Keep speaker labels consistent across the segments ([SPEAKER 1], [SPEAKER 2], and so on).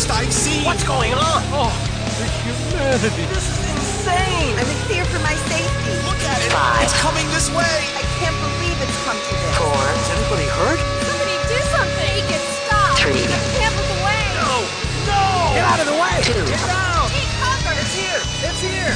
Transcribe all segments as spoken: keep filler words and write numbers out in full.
[SPEAKER 1] worst I've seen.
[SPEAKER 2] What's going on?
[SPEAKER 3] Oh, the humanity.
[SPEAKER 2] This is insane.
[SPEAKER 4] I'm in fear for my safety.
[SPEAKER 1] Look at it.
[SPEAKER 2] Five.
[SPEAKER 1] It's coming this way.
[SPEAKER 4] I can't believe it's come to this.
[SPEAKER 2] Four. Is anybody hurt?
[SPEAKER 5] Somebody do something. Make it stop.
[SPEAKER 2] Three.
[SPEAKER 5] Get the camp of the way.
[SPEAKER 2] No. No. Get out of the way. Two.
[SPEAKER 5] Get down. Take cover.
[SPEAKER 2] It's here. It's here.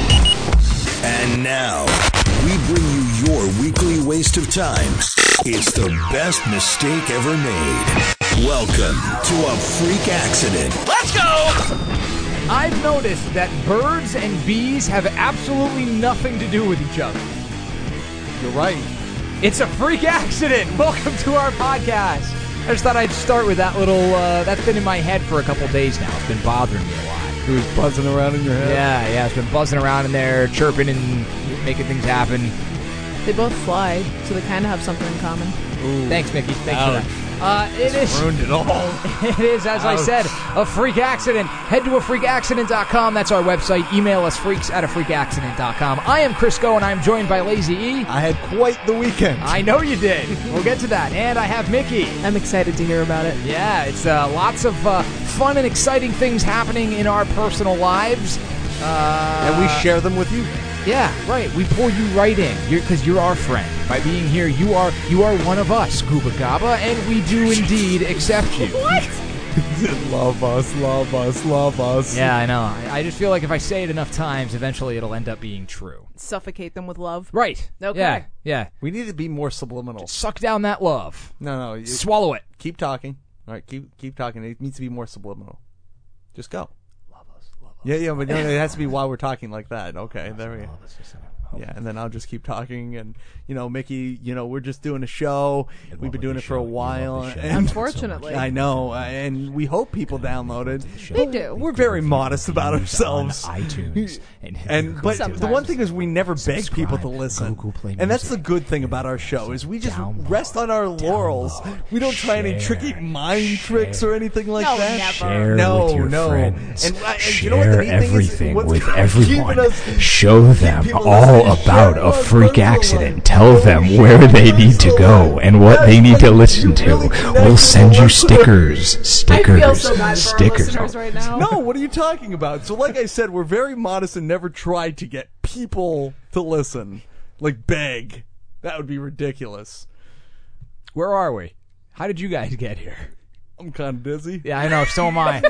[SPEAKER 6] And now, we bring you your weekly waste of time. It's the best mistake ever made. Welcome to a freak accident.
[SPEAKER 2] Let's go.
[SPEAKER 3] I've noticed that birds and bees have absolutely nothing to do with each other.
[SPEAKER 7] You're right.
[SPEAKER 3] It's a freak accident. Welcome to our podcast. I just thought I'd start with that little, uh, that's been in my head for a couple days now. It's been bothering me a lot.
[SPEAKER 7] It was buzzing around in your head.
[SPEAKER 3] Yeah, yeah, it's been buzzing around in there, chirping and making things happen.
[SPEAKER 8] They both fly, so they kind of have something in common.
[SPEAKER 7] Ooh.
[SPEAKER 3] Thanks, Mickey. Thanks
[SPEAKER 7] Ouch.
[SPEAKER 3] for that. Uh, it is.
[SPEAKER 7] Ruined it all.
[SPEAKER 3] It is, as I
[SPEAKER 7] Ouch.
[SPEAKER 3] said, a freak accident. Head to a freak accident dot com. That's our website. Email us, freaks at a freak accident dot com. I am Crisco, and I'm joined by Lazy E.
[SPEAKER 7] I had quite the weekend.
[SPEAKER 3] I know you did. We'll get to that. And I have Mickey.
[SPEAKER 8] I'm excited to hear about it.
[SPEAKER 3] Yeah, it's uh, lots of uh, fun and exciting things happening in our personal lives. Uh,
[SPEAKER 7] and we share them with you.
[SPEAKER 3] Yeah, right. We pull you right in because you're, you're our friend. By being here, you are you are one of us, Gooba Gaba, and we do indeed accept you.
[SPEAKER 8] What?
[SPEAKER 7] Love us, love us, love us.
[SPEAKER 3] Yeah, I know. I, I just feel like if I say it enough times, eventually it'll end up being true.
[SPEAKER 8] Suffocate them with love.
[SPEAKER 3] Right.
[SPEAKER 8] Okay.
[SPEAKER 3] Yeah, yeah.
[SPEAKER 7] We need to be more subliminal.
[SPEAKER 3] Suck down that love.
[SPEAKER 7] No, no. You,
[SPEAKER 3] Swallow it.
[SPEAKER 7] Keep talking. All right, keep keep talking. It needs to be more subliminal. Just go.
[SPEAKER 3] Love us, love us.
[SPEAKER 7] Yeah, yeah, but no, it has to be while we're talking like that. Okay, there we go. Yeah, and then I'll just keep talking, and you know, Mickey, you know, we're just doing a show. We've been doing it for a while. And
[SPEAKER 8] Unfortunately.
[SPEAKER 7] I know, and we hope people download it.
[SPEAKER 8] They do.
[SPEAKER 7] We're very modest about ourselves.
[SPEAKER 3] On iTunes.
[SPEAKER 7] And, and but
[SPEAKER 8] Sometimes.
[SPEAKER 7] the one thing is we never beg
[SPEAKER 3] Subscribe.
[SPEAKER 7] people to listen.
[SPEAKER 3] Google Play
[SPEAKER 7] And that's the
[SPEAKER 3] Music.
[SPEAKER 7] good thing about our show is we just
[SPEAKER 3] Download.
[SPEAKER 7] rest on our laurels.
[SPEAKER 3] Download.
[SPEAKER 7] We don't try any
[SPEAKER 3] Share.
[SPEAKER 7] tricky mind
[SPEAKER 3] Share.
[SPEAKER 7] tricks or anything like
[SPEAKER 8] No,
[SPEAKER 7] that.
[SPEAKER 8] never.
[SPEAKER 3] Share
[SPEAKER 7] No,
[SPEAKER 3] with your
[SPEAKER 7] no.
[SPEAKER 3] friends.
[SPEAKER 7] And, uh, and
[SPEAKER 3] Share
[SPEAKER 7] you know what the neat thing is?
[SPEAKER 3] everything
[SPEAKER 7] What's
[SPEAKER 3] with
[SPEAKER 7] keeping
[SPEAKER 3] everyone.
[SPEAKER 7] us-
[SPEAKER 3] Show them
[SPEAKER 7] people
[SPEAKER 3] all
[SPEAKER 7] listening,
[SPEAKER 3] about
[SPEAKER 7] share
[SPEAKER 3] a
[SPEAKER 7] it
[SPEAKER 3] freak
[SPEAKER 7] on
[SPEAKER 3] accident.
[SPEAKER 7] Facebook.
[SPEAKER 3] Tell them where they need to go and what they need to listen to. We'll send you stickers. Stickers.
[SPEAKER 8] I feel so bad for our
[SPEAKER 3] Stickers.
[SPEAKER 8] listeners right now.
[SPEAKER 7] No, what are you talking about? So like I said, we're very modest and never try to get people to listen. Like beg. That would be ridiculous.
[SPEAKER 3] Where are we? How did you guys get here?
[SPEAKER 7] I'm kind of dizzy.
[SPEAKER 3] Yeah, I know. So am I.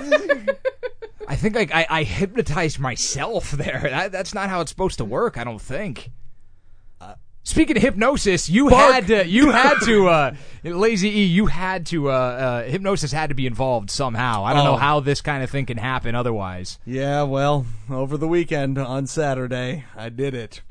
[SPEAKER 3] I think like I, I hypnotized myself there. That, that's not how it's supposed to work. I don't think. Speaking of hypnosis, you
[SPEAKER 7] Bark.
[SPEAKER 3] had to. You had to. Uh, Lazy E, you had to. Uh, uh, hypnosis had to be involved somehow. I don't
[SPEAKER 7] Oh.
[SPEAKER 3] know how this kind of thing can happen otherwise.
[SPEAKER 7] Yeah, well, over the weekend on Saturday, I did it.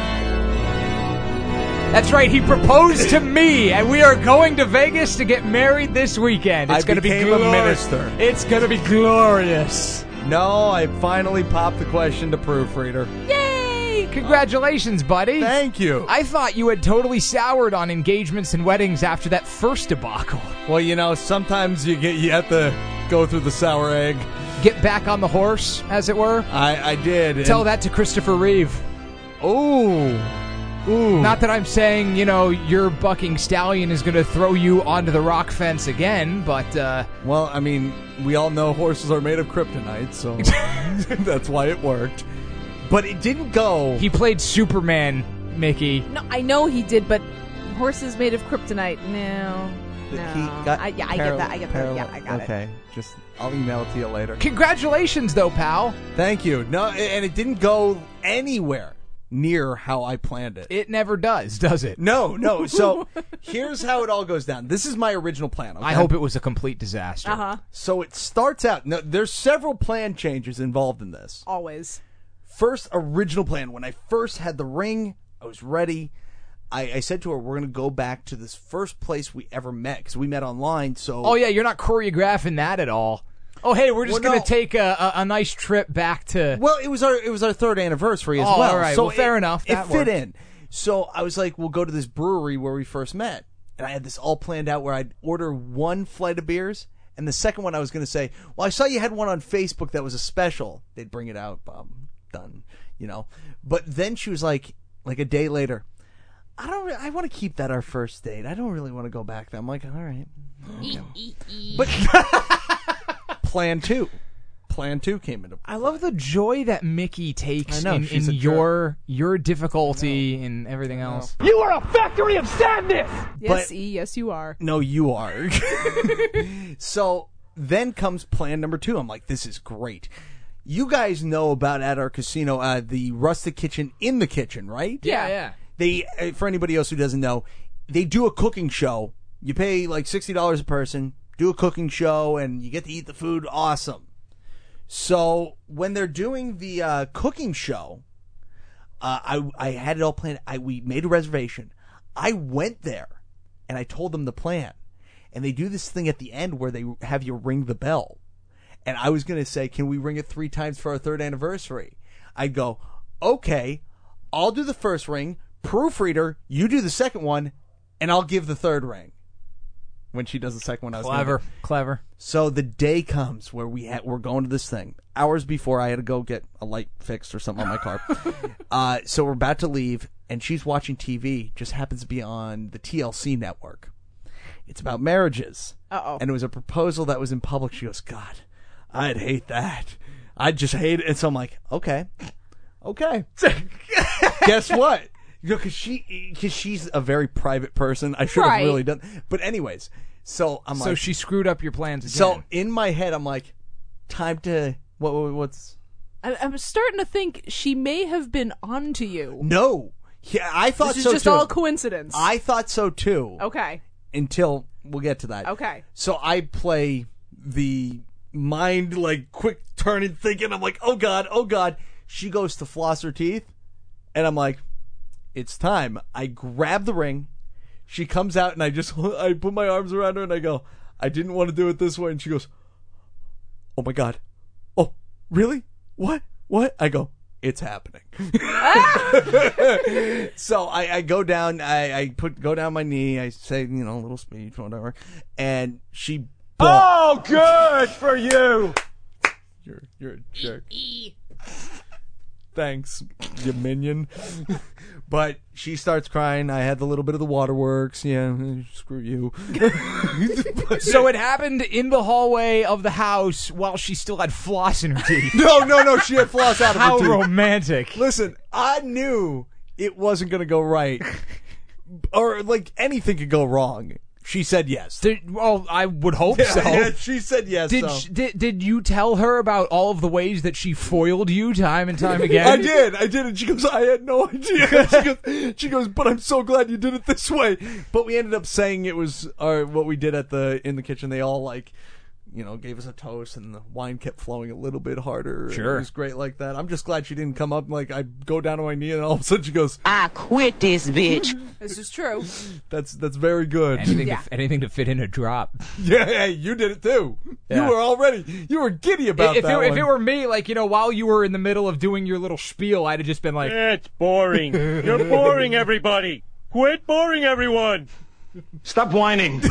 [SPEAKER 3] That's right. He proposed to me, and we are going to Vegas to get married this weekend. It's
[SPEAKER 7] I
[SPEAKER 3] going to be
[SPEAKER 7] became a
[SPEAKER 3] glorious.
[SPEAKER 7] minister.
[SPEAKER 3] It's going to be glorious.
[SPEAKER 7] No, I finally popped the question to proofreader.
[SPEAKER 3] Yay! Congratulations, buddy.
[SPEAKER 7] Thank you.
[SPEAKER 3] I thought you had totally soured on engagements and weddings after that first debacle.
[SPEAKER 7] Well, you know, sometimes you get you have to go through the sour egg.
[SPEAKER 3] Get back on the horse, as it were.
[SPEAKER 7] I, I did.
[SPEAKER 3] Tell that to Christopher Reeve.
[SPEAKER 7] Ooh. Ooh.
[SPEAKER 3] Not that I'm saying, you know, your bucking stallion is going to throw you onto the rock fence again, but, uh...
[SPEAKER 7] Well, I mean, we all know horses are made of kryptonite, so that's why it worked. But it didn't go.
[SPEAKER 3] He played Superman, Mickey.
[SPEAKER 8] No, I know he did, but horses made of kryptonite. No.
[SPEAKER 7] He
[SPEAKER 8] No.
[SPEAKER 7] got
[SPEAKER 8] I, yeah, I
[SPEAKER 7] paral-
[SPEAKER 8] get that. I get that. Yeah, I got
[SPEAKER 7] okay.
[SPEAKER 8] it.
[SPEAKER 7] Just, I'll email it to you later.
[SPEAKER 3] Congratulations, though, pal.
[SPEAKER 7] Thank you. No, and it didn't go anywhere near how I planned it.
[SPEAKER 3] It never does, does it?
[SPEAKER 7] No, no. So here's how it all goes down. This is my original plan. Okay?
[SPEAKER 3] I hope it was a complete disaster.
[SPEAKER 8] Uh-huh.
[SPEAKER 7] So it starts out. No, there's several plan changes involved in this.
[SPEAKER 8] Always.
[SPEAKER 7] First original plan. When I first had the ring, I was ready. I, I said to her, "We're going to go back to this first place we ever met because we met online." So
[SPEAKER 3] Oh, yeah, you're not choreographing that at all. Oh, hey, we're just
[SPEAKER 7] Well,
[SPEAKER 3] going
[SPEAKER 7] no.
[SPEAKER 3] to take a, a, a nice trip back to...
[SPEAKER 7] Well, it was our it was our third anniversary as
[SPEAKER 3] Oh,
[SPEAKER 7] well.
[SPEAKER 3] all right.
[SPEAKER 7] So
[SPEAKER 3] Well, fair
[SPEAKER 7] it-
[SPEAKER 3] enough.
[SPEAKER 7] It
[SPEAKER 3] That
[SPEAKER 7] fit
[SPEAKER 3] worked.
[SPEAKER 7] in. So I was like, "We'll go to this brewery where we first met," and I had this all planned out where I'd order one flight of beers, and the second one I was going to say, "Well, I saw you had one on Facebook that was a special." They'd bring it out. Um, done. You know. But then she was like, like a day later, I don't. Re- I want to keep that our first date. I don't really want to go back there. I'm like, all right. Okay. But Plan Two. Plan Two came into.
[SPEAKER 3] I love the joy that Mickey takes
[SPEAKER 7] I know,
[SPEAKER 3] in,
[SPEAKER 7] she's
[SPEAKER 3] in
[SPEAKER 7] a jerk.
[SPEAKER 3] your your difficulty and everything else.
[SPEAKER 2] You are a factory of sadness!
[SPEAKER 8] Yes,
[SPEAKER 7] But-
[SPEAKER 8] E, yes, you are.
[SPEAKER 7] No, you are. So then comes plan number two. I'm like, this is great. You guys know about at our casino uh, the Rustic Kitchen in the Kitchen, right?
[SPEAKER 3] Yeah, yeah.
[SPEAKER 7] They, uh, for anybody else who doesn't know, they do a cooking show. You pay like sixty dollars a person, do a cooking show, and you get to eat the food. Awesome. So when they're doing the uh, cooking show, uh, I I had it all planned. I we made a reservation. I went there, and I told them the plan. And they do this thing at the end where they have you ring the bell. And I was going to say, can we ring it three times for our third anniversary? I'd go, okay, I'll do the first ring. Proofreader, you do the second one, and I'll give the third ring. When she does the second one, I was gonna
[SPEAKER 3] Clever,
[SPEAKER 7] do-
[SPEAKER 3] clever.
[SPEAKER 7] So the day comes where we ha- we're going to this thing. Hours before, I had to go get a light fixed or something on my car. uh, so we're about to leave, and she's watching T V. Just happens to be on the T L C network. It's about marriages.
[SPEAKER 8] Uh-oh.
[SPEAKER 7] And it was a proposal that was in public. She goes, God, I'd hate that. I'd just hate it. And so I'm like, okay, okay. Guess what? You know, because she, cause she's a very private person. I should have
[SPEAKER 8] Right.
[SPEAKER 7] really done. But anyways, so I'm
[SPEAKER 3] So
[SPEAKER 7] like,
[SPEAKER 3] she screwed up your plans again.
[SPEAKER 7] so in my head, I'm like, time to what? what- What's
[SPEAKER 8] I, I'm starting to think she may have been onto you.
[SPEAKER 7] no? Yeah, I thought
[SPEAKER 8] This is
[SPEAKER 7] so
[SPEAKER 8] just
[SPEAKER 7] too.
[SPEAKER 8] all coincidence.
[SPEAKER 7] I thought so too.
[SPEAKER 8] okay.
[SPEAKER 7] Until we'll get to that.
[SPEAKER 8] Okay.
[SPEAKER 7] So I play the mind like quick turning thinking. I'm like, oh god, oh god. She goes to floss her teeth, and I'm like, it's time. I grab the ring. She comes out, and I just I put my arms around her, and I go, I didn't want to do it this way, and she goes, oh my god, oh really? What? What? I go, it's happening. So I, I go down, I, I put go down my knee, I say, you know, a little speech, whatever, and she.
[SPEAKER 2] Oh, good for you!
[SPEAKER 7] You're you're a jerk. Thanks, you minion. But she starts crying. I had the little bit of the waterworks. Yeah, screw you.
[SPEAKER 3] So it happened in the hallway of the house while she still had floss in her teeth.
[SPEAKER 7] no, no, no. She had floss out of
[SPEAKER 3] How
[SPEAKER 7] her teeth.
[SPEAKER 3] romantic.
[SPEAKER 7] Listen, I knew it wasn't going to go right, or like anything could go wrong. She said yes.
[SPEAKER 3] Did, well, I would hope so.
[SPEAKER 7] Yeah, she said yes.
[SPEAKER 3] Did,
[SPEAKER 7] so.
[SPEAKER 3] sh- did did you tell her about all of the ways that she foiled you time and time again?
[SPEAKER 7] I did, I did, and she goes, I had no idea. She goes, she goes, but I'm so glad you did it this way. But we ended up saying it was our, what we did at the in the kitchen. They all like, you know, gave us a toast, and the wine kept flowing a little bit harder.
[SPEAKER 3] Sure.
[SPEAKER 7] It was great like that. I'm just glad she didn't come up, like, I go down to my knee, and all of a sudden she goes,
[SPEAKER 1] I quit this bitch.
[SPEAKER 8] This is true.
[SPEAKER 7] that's that's very good.
[SPEAKER 3] Anything,
[SPEAKER 8] Yeah.
[SPEAKER 3] to, anything to fit in a drop.
[SPEAKER 7] Yeah, hey, you did it too.
[SPEAKER 3] Yeah.
[SPEAKER 7] You were already, you were giddy about
[SPEAKER 3] if,
[SPEAKER 7] that
[SPEAKER 3] it, if
[SPEAKER 7] one.
[SPEAKER 3] it were me, like, you know, while you were in the middle of doing your little spiel, I'd have just been like,
[SPEAKER 2] It's boring. You're boring everybody. Quit boring everyone. Stop whining.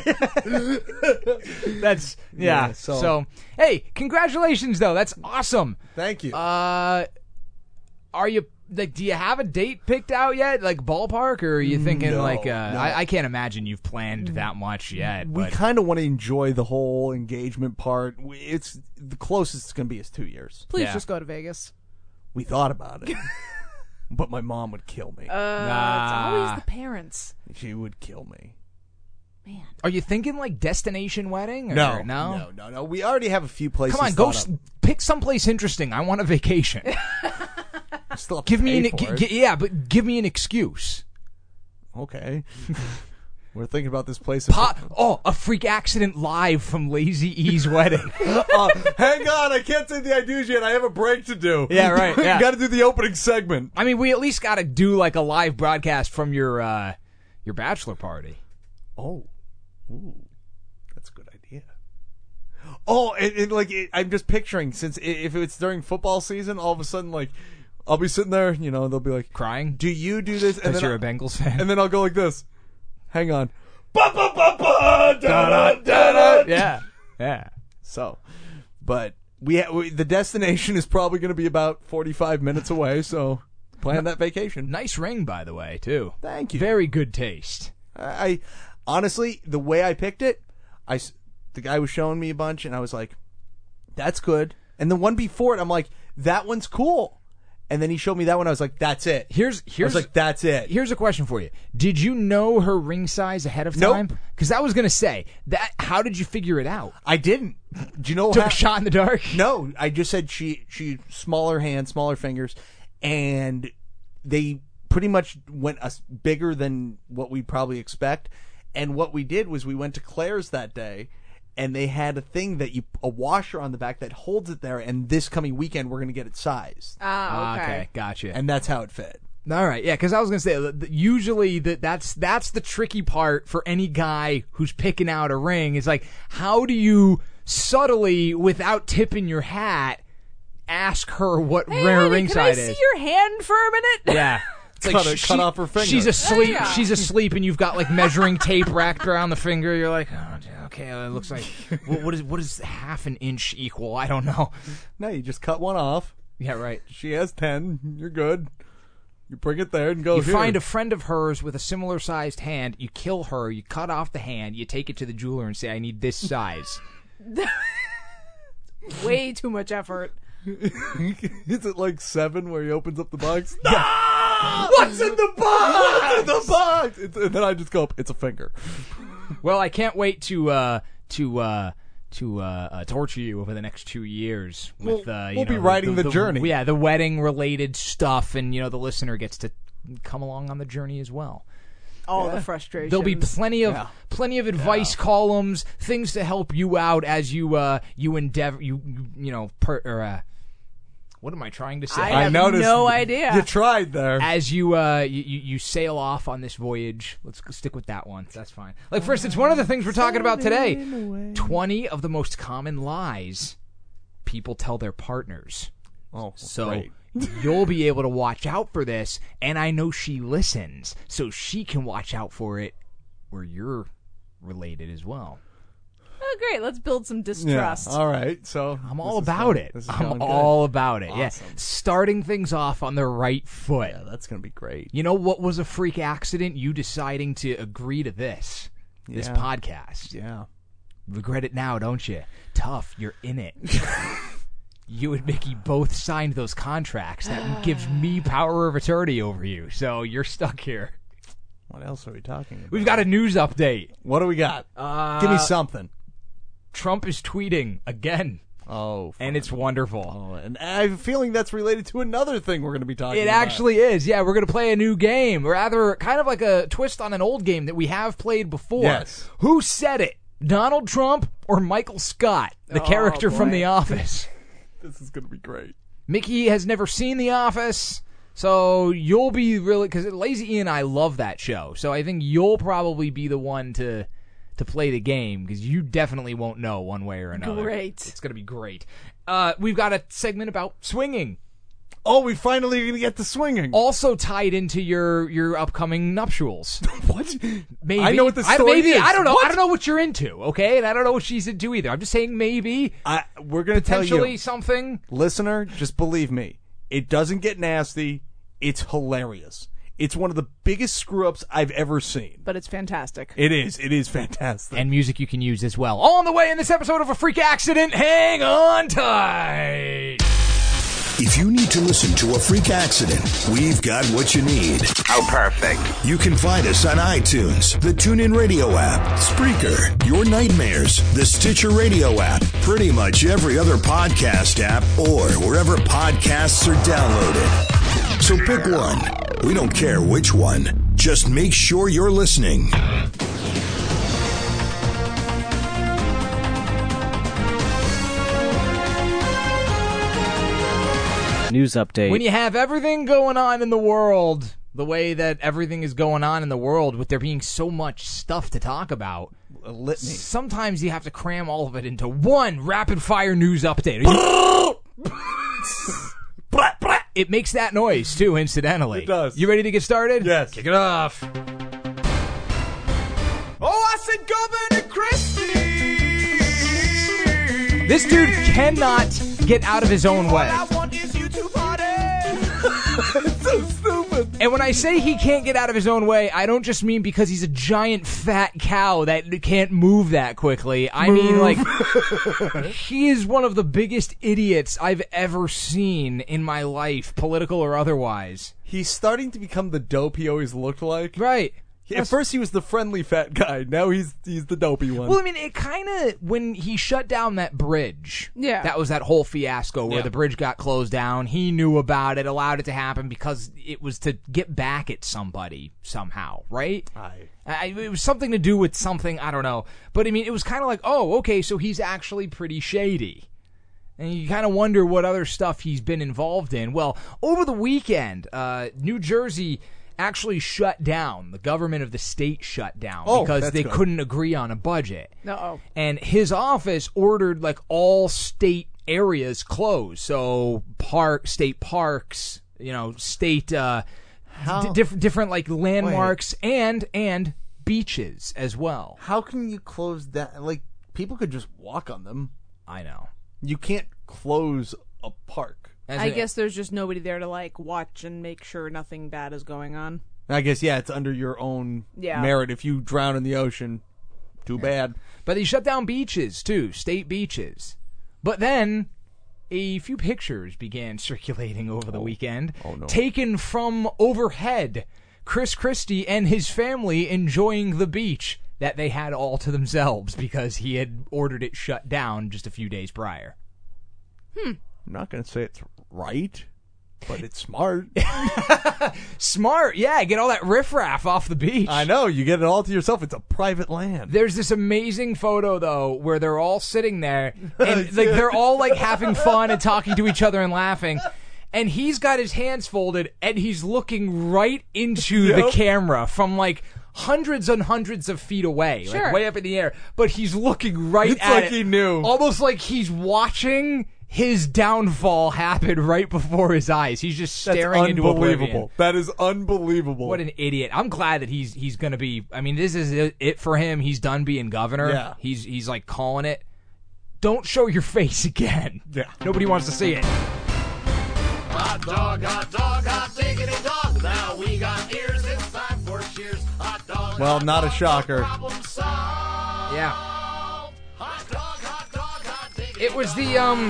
[SPEAKER 3] that's, yeah.
[SPEAKER 7] Yeah,
[SPEAKER 3] so.
[SPEAKER 7] so-
[SPEAKER 3] hey, congratulations, though. That's awesome.
[SPEAKER 7] Thank you.
[SPEAKER 3] Uh, are you, like, do you have a date picked out yet? Like, ballpark? Or are you thinking,
[SPEAKER 7] No,
[SPEAKER 3] like, uh,
[SPEAKER 7] no.
[SPEAKER 3] I, I can't imagine you've planned that much yet.
[SPEAKER 7] we
[SPEAKER 3] but
[SPEAKER 7] kind of want to enjoy the whole engagement part. We- It's the closest it's going to be is two years.
[SPEAKER 8] Please
[SPEAKER 3] Yeah.
[SPEAKER 8] just go to Vegas.
[SPEAKER 7] We thought about it, but my mom would kill me.
[SPEAKER 8] Uh, It's
[SPEAKER 3] Nah.
[SPEAKER 8] always the parents.
[SPEAKER 7] she would kill me.
[SPEAKER 8] Man.
[SPEAKER 3] are you thinking, like, destination wedding? Or,
[SPEAKER 7] No,
[SPEAKER 3] no?
[SPEAKER 7] no, no, no. We already have a few places.
[SPEAKER 3] Come on, go
[SPEAKER 7] thought
[SPEAKER 3] s-
[SPEAKER 7] up.
[SPEAKER 3] pick someplace interesting. I want a vacation.
[SPEAKER 7] We still have to
[SPEAKER 3] give me
[SPEAKER 7] pay
[SPEAKER 3] an
[SPEAKER 7] for
[SPEAKER 3] g-
[SPEAKER 7] it.
[SPEAKER 3] g- yeah, but give me an excuse.
[SPEAKER 7] Okay. We're thinking about this place. in-
[SPEAKER 3] Po- oh, a freak accident live from Lazy E's wedding.
[SPEAKER 7] Uh, hang on, I can't say the I do's yet. I have a break to do.
[SPEAKER 3] Yeah, right, yeah.
[SPEAKER 7] Got to do the opening segment.
[SPEAKER 3] I mean, we at least got to do like a live broadcast from your uh, your bachelor party.
[SPEAKER 7] Oh, ooh, that's a good idea. Oh, and, and like it, I'm just picturing since i- if it's during football season, all of a sudden like I'll be sitting there, you know, they'll be like,
[SPEAKER 3] Crying
[SPEAKER 7] "Do you do this?" And
[SPEAKER 3] because
[SPEAKER 7] then
[SPEAKER 3] you're
[SPEAKER 7] I-
[SPEAKER 3] a Bengals fan.
[SPEAKER 7] and then I'll go like this. Hang on. Ba, ba, ba, ba, da, da, da, da.
[SPEAKER 3] yeah, yeah.
[SPEAKER 7] So, but we, ha- we the destination is probably going to be about forty-five minutes away. So, plan that vacation.
[SPEAKER 3] Nice ring, by the way, too.
[SPEAKER 7] Thank you.
[SPEAKER 3] Very good taste.
[SPEAKER 7] I, I honestly, the way I picked it, I s- the guy was showing me a bunch, and I was like, that's good. And the one before it, I'm like, that one's cool. And then he showed me that one. I was like, that's it.
[SPEAKER 3] Here's here's
[SPEAKER 7] I was like, that's it.
[SPEAKER 3] Here's a question for you. Did you know her ring size ahead of
[SPEAKER 7] Nope.
[SPEAKER 3] time? Because I was gonna say that. How did you figure it out?
[SPEAKER 7] I didn't. Do you know
[SPEAKER 3] Took
[SPEAKER 7] how?
[SPEAKER 3] a shot in the dark.
[SPEAKER 7] No, I just said she she smaller hands, smaller fingers, and they pretty much went us bigger than what we probably expect. And what we did was we went to Claire's that day. And they had a thing that you, a washer on the back that holds it there. And this coming weekend, we're going to get it sized.
[SPEAKER 8] Ah, okay.
[SPEAKER 3] Okay, gotcha.
[SPEAKER 7] And that's how it fit.
[SPEAKER 3] All right, yeah, because I was gonna say that usually that that's that's the tricky part for any guy who's picking out a ring. Is like, how do you subtly, without tipping your hat, ask her what
[SPEAKER 8] Hey,
[SPEAKER 3] rare
[SPEAKER 8] honey,
[SPEAKER 3] ring
[SPEAKER 8] can I
[SPEAKER 3] size
[SPEAKER 8] see
[SPEAKER 3] is?
[SPEAKER 8] your hand for a minute?
[SPEAKER 3] Yeah. It's
[SPEAKER 7] Cut it- cut off her finger.
[SPEAKER 3] She's asleep.
[SPEAKER 8] Yeah.
[SPEAKER 3] She's asleep, and you've got like measuring tape wrapped around the finger. You're like, oh, okay, it looks like what, what is what is half an inch equal? I don't know.
[SPEAKER 7] No, you just cut one off.
[SPEAKER 3] Yeah, right.
[SPEAKER 7] She has ten. You're good. You bring it there and go
[SPEAKER 3] You
[SPEAKER 7] here.
[SPEAKER 3] find a friend of hers with a similar sized hand. You kill her. You cut off the hand. You take it to the jeweler and say, "I need this size."
[SPEAKER 8] Way too much effort.
[SPEAKER 7] Is it like seven where he opens up the box? No! What's in the box? What's in the box? It's, and then I just go, it's a finger.
[SPEAKER 3] Well, I can't wait to uh, to uh, to uh, uh, torture you over the next two years. With,
[SPEAKER 7] We'll-
[SPEAKER 3] uh, you
[SPEAKER 7] we'll be
[SPEAKER 3] know,
[SPEAKER 7] riding the journey.
[SPEAKER 3] Yeah, the wedding related stuff, and you know the listener gets to come along on the journey as well.
[SPEAKER 8] All the frustrations.
[SPEAKER 3] There'll be plenty of
[SPEAKER 7] Yeah.
[SPEAKER 3] plenty of advice columns, things to help you out as you uh, you endeavor you you, you know per, or uh, what am I trying to say?
[SPEAKER 8] I have
[SPEAKER 7] noticed
[SPEAKER 8] no
[SPEAKER 7] you-
[SPEAKER 8] idea.
[SPEAKER 7] You tried there.
[SPEAKER 3] As you, uh, you you you sail off on this voyage, let's go stick with that one. That's fine. Like for instance, one of the things we're talking about today: twenty of the most common lies people tell their partners.
[SPEAKER 7] Oh,
[SPEAKER 3] So
[SPEAKER 7] great.
[SPEAKER 3] you'll be able to watch out for this, and I know she listens, so she can watch out for it where you're related as well.
[SPEAKER 8] Oh, great. Let's build some
[SPEAKER 7] Yeah.
[SPEAKER 8] distrust.
[SPEAKER 7] All right. So
[SPEAKER 3] I'm all
[SPEAKER 7] this is
[SPEAKER 3] about
[SPEAKER 7] going-
[SPEAKER 3] it.
[SPEAKER 7] this is
[SPEAKER 3] I'm
[SPEAKER 7] going good.
[SPEAKER 3] all about it. Yeah,
[SPEAKER 7] Awesome.
[SPEAKER 3] starting things off on the right foot.
[SPEAKER 7] Yeah, that's gonna be great.
[SPEAKER 3] You know what was a freak accident? You deciding to agree to this, this
[SPEAKER 7] Yeah.
[SPEAKER 3] podcast.
[SPEAKER 7] Yeah.
[SPEAKER 3] Regret it now, don't you? Tough, you're in it. You and Mickey both signed those contracts. That gives me power of attorney over you. So you're stuck here.
[SPEAKER 7] What else are we talking about?
[SPEAKER 3] We've got a news update.
[SPEAKER 7] What do we got?
[SPEAKER 3] Uh,
[SPEAKER 7] Give me something.
[SPEAKER 3] Trump is tweeting again,
[SPEAKER 7] Oh, fun.
[SPEAKER 3] and it's wonderful.
[SPEAKER 7] Oh, and I have a feeling that's related to another thing we're going to be talking
[SPEAKER 3] It
[SPEAKER 7] about.
[SPEAKER 3] actually is. Yeah, we're going to play a new game. Rather, kind of like a twist on an old game that we have played before.
[SPEAKER 7] Yes.
[SPEAKER 3] Who said it? Donald Trump or Michael Scott, the
[SPEAKER 8] Oh,
[SPEAKER 3] character from
[SPEAKER 8] boy.
[SPEAKER 3] The Office?
[SPEAKER 7] This is going to be great.
[SPEAKER 3] Mickey has never seen The Office, so you'll be really... Because Lazy E and I love that show, so I think you'll probably be the one to to play the game, because you definitely won't know one way or another.
[SPEAKER 8] Great.
[SPEAKER 3] It's going to be great. Uh, we've got a segment about swinging.
[SPEAKER 7] Oh, we finally going to get to swinging.
[SPEAKER 3] Also tied into your your upcoming nuptials.
[SPEAKER 7] What?
[SPEAKER 3] Maybe
[SPEAKER 7] I know what the
[SPEAKER 3] I,
[SPEAKER 7] story
[SPEAKER 3] maybe
[SPEAKER 7] is.
[SPEAKER 3] I don't know.
[SPEAKER 7] What?
[SPEAKER 3] I don't know what you're into. Okay, and I don't know what she's into either. I'm just saying maybe
[SPEAKER 7] I, we're going to tell
[SPEAKER 3] potentially
[SPEAKER 7] you,
[SPEAKER 3] something.
[SPEAKER 7] listener, just believe me. It doesn't get nasty. It's hilarious. It's one of the biggest screw-ups I've ever seen.
[SPEAKER 8] But it's fantastic.
[SPEAKER 7] It is. It is fantastic.
[SPEAKER 3] And music you can use as well. All on the way in this episode of A Freak Accident. Hang on tight.
[SPEAKER 6] If you need to listen to A Freak Accident, we've got what you need.
[SPEAKER 1] How perfect.
[SPEAKER 6] You can find us on iTunes, the TuneIn Radio app, Spreaker, Your Nightmares, the Stitcher Radio app, pretty much every other podcast app, or wherever podcasts are downloaded. So pick one. We don't care which one. Just make sure you're listening.
[SPEAKER 9] News update.
[SPEAKER 3] When you have everything going on in the world, the way that everything is going on in the world, with there being so much stuff to talk about,
[SPEAKER 7] A litany.
[SPEAKER 3] sometimes you have to cram all of it into one rapid-fire news update. Are you- It makes that noise, too, incidentally.
[SPEAKER 7] It does.
[SPEAKER 3] You ready to get started?
[SPEAKER 7] Yes.
[SPEAKER 3] Kick it off.
[SPEAKER 7] Oh, I said Governor Christie.
[SPEAKER 3] This dude cannot get out of his own way.
[SPEAKER 7] want is you to party. It's so stupid. moving.
[SPEAKER 3] And when I say he can't get out of his own way, I don't just mean because he's a giant fat cow that can't move that quickly. I mean, like, he is one of the biggest idiots I've ever seen in my life, political or otherwise.
[SPEAKER 7] He's starting to become the dope he always looked like.
[SPEAKER 3] Right.
[SPEAKER 7] At first he was the friendly fat guy. Now he's he's the dopey one.
[SPEAKER 3] Well, I mean, it kind of, when he shut down that bridge,
[SPEAKER 8] Yeah.
[SPEAKER 3] that was that whole fiasco where
[SPEAKER 7] Yeah.
[SPEAKER 3] the bridge got closed down. He knew about it, allowed it to happen because it was to get back at somebody somehow, right?
[SPEAKER 7] Aye.
[SPEAKER 3] I, it was something to do with something, I don't know. But, I mean, it was kind of like, oh, okay, so he's actually pretty shady. And you kind of wonder what other stuff he's been involved in. Well, over the weekend, uh, New Jersey actually shut down. The government of the state shut down
[SPEAKER 7] Oh,
[SPEAKER 3] because
[SPEAKER 7] that's
[SPEAKER 3] they
[SPEAKER 7] good.
[SPEAKER 3] couldn't agree on a budget.
[SPEAKER 8] Uh-oh.
[SPEAKER 3] And his office ordered like all state areas closed. So park, state parks, you know, state uh,
[SPEAKER 7] How-
[SPEAKER 3] d- diff- different like landmarks and and beaches as well.
[SPEAKER 7] How can you close that? Like, people could just walk on them.
[SPEAKER 3] I know.
[SPEAKER 7] You can't close a park.
[SPEAKER 3] As
[SPEAKER 8] I
[SPEAKER 3] in-
[SPEAKER 8] guess there's just nobody there to, like, watch and make sure nothing bad is going on.
[SPEAKER 7] I guess, yeah, it's under your own
[SPEAKER 8] Yeah.
[SPEAKER 7] merit. If you drown in the ocean, too bad.
[SPEAKER 3] But they shut down beaches, too, state beaches. But then a few pictures began circulating over the weekend,
[SPEAKER 7] Oh, no.
[SPEAKER 3] taken from overhead. Chris Christie and his family enjoying the beach that they had all to themselves because he had ordered it shut down just a few days prior.
[SPEAKER 7] I'm not going to say it's right, but it's smart.
[SPEAKER 3] Smart, yeah, get all that riffraff off the beach.
[SPEAKER 7] I know. You get it all to yourself. It's a private land.
[SPEAKER 3] There's this amazing photo though where they're all sitting there and like they're all like having fun and talking to each other and laughing. And he's got his hands folded and he's looking right into the
[SPEAKER 7] Yep.
[SPEAKER 3] camera from like hundreds and hundreds of feet away,
[SPEAKER 8] Sure.
[SPEAKER 3] like way up in the air. But he's looking right
[SPEAKER 7] It's
[SPEAKER 3] at
[SPEAKER 7] like
[SPEAKER 3] it,
[SPEAKER 7] he knew.
[SPEAKER 3] almost like he's watching his downfall happen right before his eyes. He's just
[SPEAKER 7] That's
[SPEAKER 3] staring into oblivion.
[SPEAKER 7] unbelievable. That is unbelievable.
[SPEAKER 3] What an idiot! I'm glad that he's he's going to be. I mean, this is it for him. He's done being governor.
[SPEAKER 7] Yeah.
[SPEAKER 3] He's he's like calling it. Don't show your face again.
[SPEAKER 7] Yeah.
[SPEAKER 3] Nobody wants to see it.
[SPEAKER 9] Hot dog, hot dog, hot diggity dog. Now we got ears, it's time for cheers. Hot dog.
[SPEAKER 7] Well,
[SPEAKER 9] hot
[SPEAKER 7] not a
[SPEAKER 9] dog,
[SPEAKER 7] shocker.
[SPEAKER 9] Problem solved.
[SPEAKER 3] Yeah.
[SPEAKER 9] Hot dog, hot dog, hot diggity
[SPEAKER 3] It was the um.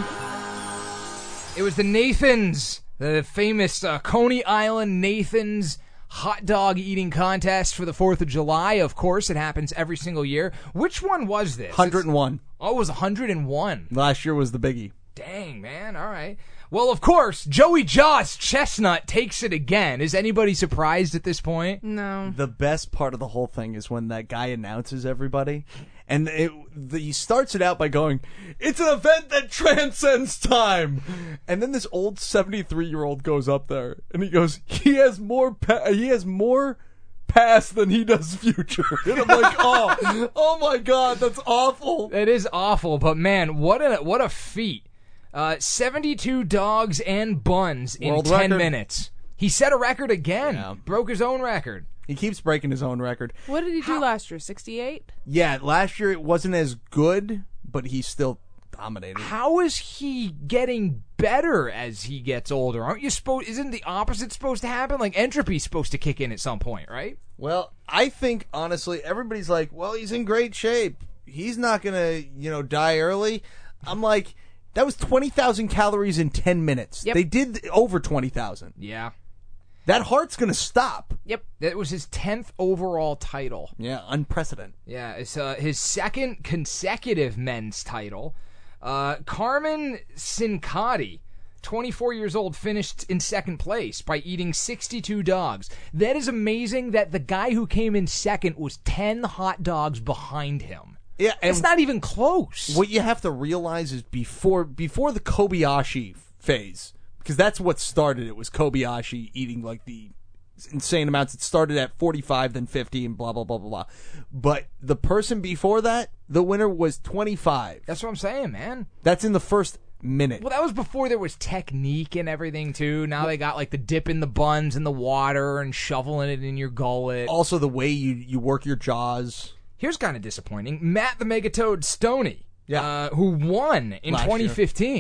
[SPEAKER 3] It was the Nathan's, the famous uh, Coney Island Nathan's hot dog eating contest for the fourth of July. Of course, it happens every single year. Which one was this?
[SPEAKER 7] one hundred and one.
[SPEAKER 3] It's- Oh, it was one hundred and one.
[SPEAKER 7] Last year was the biggie.
[SPEAKER 3] Dang, man. All right. Well, of course, Joey Joss Chestnut takes it again. Is anybody surprised at this point?
[SPEAKER 8] No.
[SPEAKER 7] The best part of the whole thing is when that guy announces everybody, and it, the, he starts it out by going, "It's an event that transcends time," and then this old seventy-three-year-old goes up there and he goes, "He has more, pa- he has more past than he does future," and I'm like, "Oh, oh my God, that's awful."
[SPEAKER 3] It is awful, but man, what a what a feat. Uh, seventy-two dogs and buns in
[SPEAKER 7] World
[SPEAKER 3] ten
[SPEAKER 7] record.
[SPEAKER 3] minutes. He set a record again.
[SPEAKER 7] Yeah.
[SPEAKER 3] Broke his own record.
[SPEAKER 7] He keeps breaking his own record.
[SPEAKER 8] What did he do last year? sixty-eight?
[SPEAKER 7] Yeah, last year it wasn't as good, but he still dominated.
[SPEAKER 3] How is he getting better as he gets older? Aren't you supposed? Isn't the opposite supposed to happen? Like entropy's supposed to kick in at some point, right?
[SPEAKER 7] Well, I think honestly, everybody's like, "Well, he's in great shape. He's not gonna, you know, die early." I'm like, that was twenty thousand calories in ten minutes.
[SPEAKER 8] Yep.
[SPEAKER 7] They did over twenty thousand.
[SPEAKER 3] Yeah.
[SPEAKER 7] That heart's gonna stop.
[SPEAKER 8] Yep.
[SPEAKER 3] That was his tenth overall title.
[SPEAKER 7] Yeah, unprecedented.
[SPEAKER 3] Yeah, it's uh, his second consecutive men's title. Uh, Carmen Sincotti, twenty-four years old, finished in second place by eating sixty-two dogs. That is amazing that the guy who came in second was ten hot dogs behind him.
[SPEAKER 7] Yeah, and
[SPEAKER 3] It's not even close.
[SPEAKER 7] what you have to realize is before before the Kobayashi phase, because that's what started it, was Kobayashi eating like the insane amounts. It started at forty-five, then fifty, and blah, blah, blah, blah, blah. But the person before that, the winner was twenty-five.
[SPEAKER 3] That's what I'm saying, man.
[SPEAKER 7] That's in the first minute.
[SPEAKER 3] Well, that was before there was technique and everything, too. Now they got, like, the dipping the buns in the water and shoveling it in your gullet.
[SPEAKER 7] Also, the way you, you work your jaws.
[SPEAKER 3] Here's kind of disappointing. Matt the Megatoad Stoney,
[SPEAKER 7] Yeah.
[SPEAKER 3] uh, who won in
[SPEAKER 7] Last
[SPEAKER 3] twenty fifteen.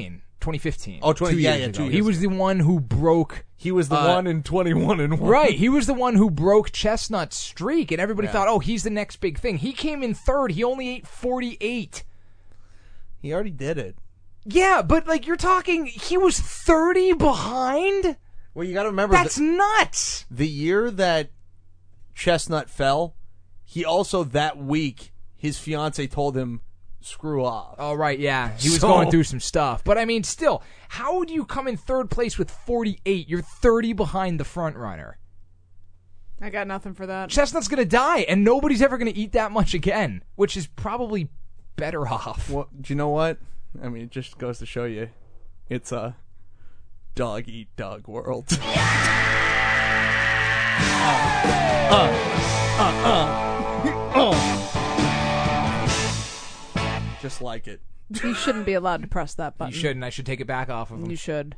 [SPEAKER 3] twenty fifteen.
[SPEAKER 7] Oh, twenty
[SPEAKER 3] two
[SPEAKER 7] yeah,
[SPEAKER 3] years
[SPEAKER 7] yeah,
[SPEAKER 3] ago.
[SPEAKER 7] two
[SPEAKER 3] He
[SPEAKER 7] years
[SPEAKER 3] was the one who broke.
[SPEAKER 7] He was the
[SPEAKER 3] uh,
[SPEAKER 7] one in twenty-one and one.
[SPEAKER 3] Right, he was the one who broke Chestnut's streak, and everybody
[SPEAKER 7] Yeah.
[SPEAKER 3] thought, oh, he's the next big thing. He came in third. He only ate forty-eight.
[SPEAKER 7] He already did it.
[SPEAKER 3] Yeah, but like you're talking, he was thirty behind.
[SPEAKER 7] Well, you got to remember
[SPEAKER 3] That's
[SPEAKER 7] the,
[SPEAKER 3] nuts.
[SPEAKER 7] the year that Chestnut fell. He also that week his fiance told him, "Screw off."
[SPEAKER 3] Oh, right, yeah. He was
[SPEAKER 7] So-
[SPEAKER 3] going through some stuff. But, I mean, still, how would you come in third place with forty-eight? You're thirty behind the front runner.
[SPEAKER 8] I got nothing for that.
[SPEAKER 3] Chestnut's going to die, and nobody's ever going to eat that much again, which is probably better off.
[SPEAKER 7] Well, do you know what? I mean, it just goes to show you, it's a dog eat dog world. Just like it.
[SPEAKER 8] You shouldn't be allowed to press that button.
[SPEAKER 3] You shouldn't. I should take it back off of him.
[SPEAKER 8] You should.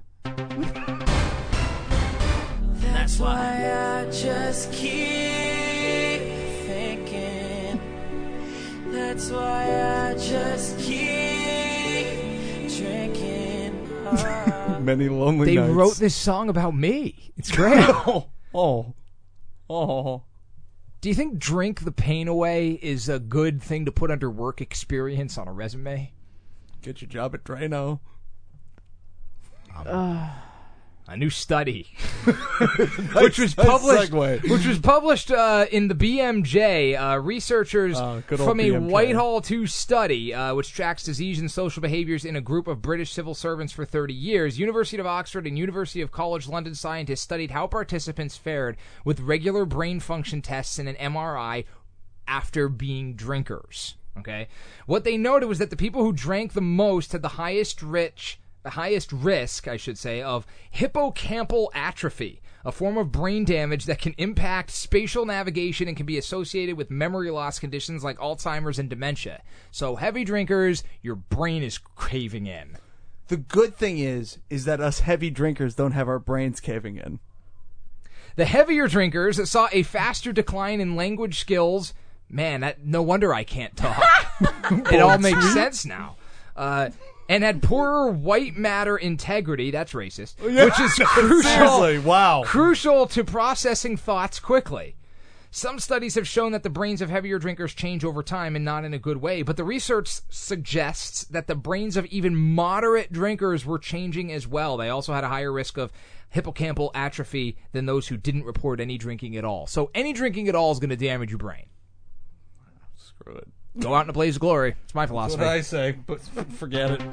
[SPEAKER 1] That's why I just keep thinking. That's why I just keep drinking.
[SPEAKER 7] Many lonely
[SPEAKER 3] They
[SPEAKER 7] nights.
[SPEAKER 3] wrote this song about me. It's great.
[SPEAKER 7] oh, oh, oh.
[SPEAKER 3] Do you think Drink the Pain Away is a good thing to put under work experience on a resume?
[SPEAKER 7] Get your job at Drano.
[SPEAKER 3] A new study, which was
[SPEAKER 7] nice
[SPEAKER 3] published,
[SPEAKER 7] segue.
[SPEAKER 3] which was published uh, in the B M J. Uh, researchers
[SPEAKER 7] Oh, good old
[SPEAKER 3] from a
[SPEAKER 7] B M J.
[SPEAKER 3] Whitehall two study, uh, which tracks disease and social behaviors in a group of British civil servants for thirty years. University of Oxford and University of College London scientists studied how participants fared with regular brain function tests and an M R I after being drinkers. Okay, what they noted was that the people who drank the most had the highest rich. The highest risk, I should say, of hippocampal atrophy, a form of brain damage that can impact spatial navigation and can be associated with memory loss conditions like Alzheimer's and dementia. So heavy drinkers, your brain is caving in.
[SPEAKER 7] The good thing is, is that us heavy drinkers don't have our brains caving in.
[SPEAKER 3] The heavier drinkers saw a faster decline in language skills. Man, that no wonder I can't talk. It all makes sense now. Uh, and had poorer white matter integrity, that's racist, which is crucial,
[SPEAKER 7] Seriously, wow.
[SPEAKER 3] crucial to processing thoughts quickly. Some studies have shown that the brains of heavier drinkers change over time and not in a good way, but the research suggests that the brains of even moderate drinkers were changing as well. They also had a higher risk of hippocampal atrophy than those who didn't report any drinking at all. So any drinking at all is going to damage your brain.
[SPEAKER 7] Screw it.
[SPEAKER 3] Go out in a blaze of glory. It's my
[SPEAKER 7] That's
[SPEAKER 3] philosophy.
[SPEAKER 7] what I say, but forget it.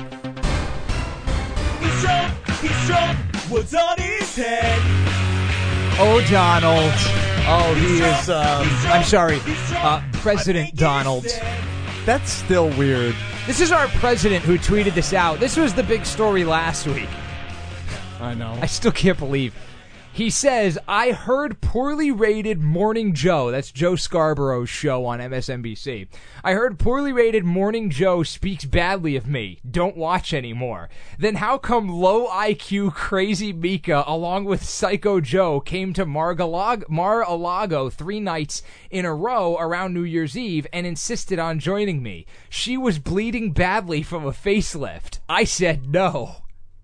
[SPEAKER 9] He's drunk, he's drunk, what's on his head?
[SPEAKER 3] Oh, Donald.
[SPEAKER 7] Oh, he is, um...
[SPEAKER 3] I'm sorry, uh, President Donald.
[SPEAKER 7] That's still weird.
[SPEAKER 3] This is our president who tweeted this out. This was the big story last week.
[SPEAKER 7] I know.
[SPEAKER 3] I still can't believe. He says, I heard poorly rated Morning Joe. That's Joe Scarborough's show on M S N B C. I heard poorly rated Morning Joe speaks badly of me. Don't watch anymore. Then how come low I Q Crazy Mika along with Psycho Joe came to Mar-a-Lago, Mar-a-Lago three nights in a row around New Year's Eve and insisted on joining me? She was bleeding badly from a facelift. I said no.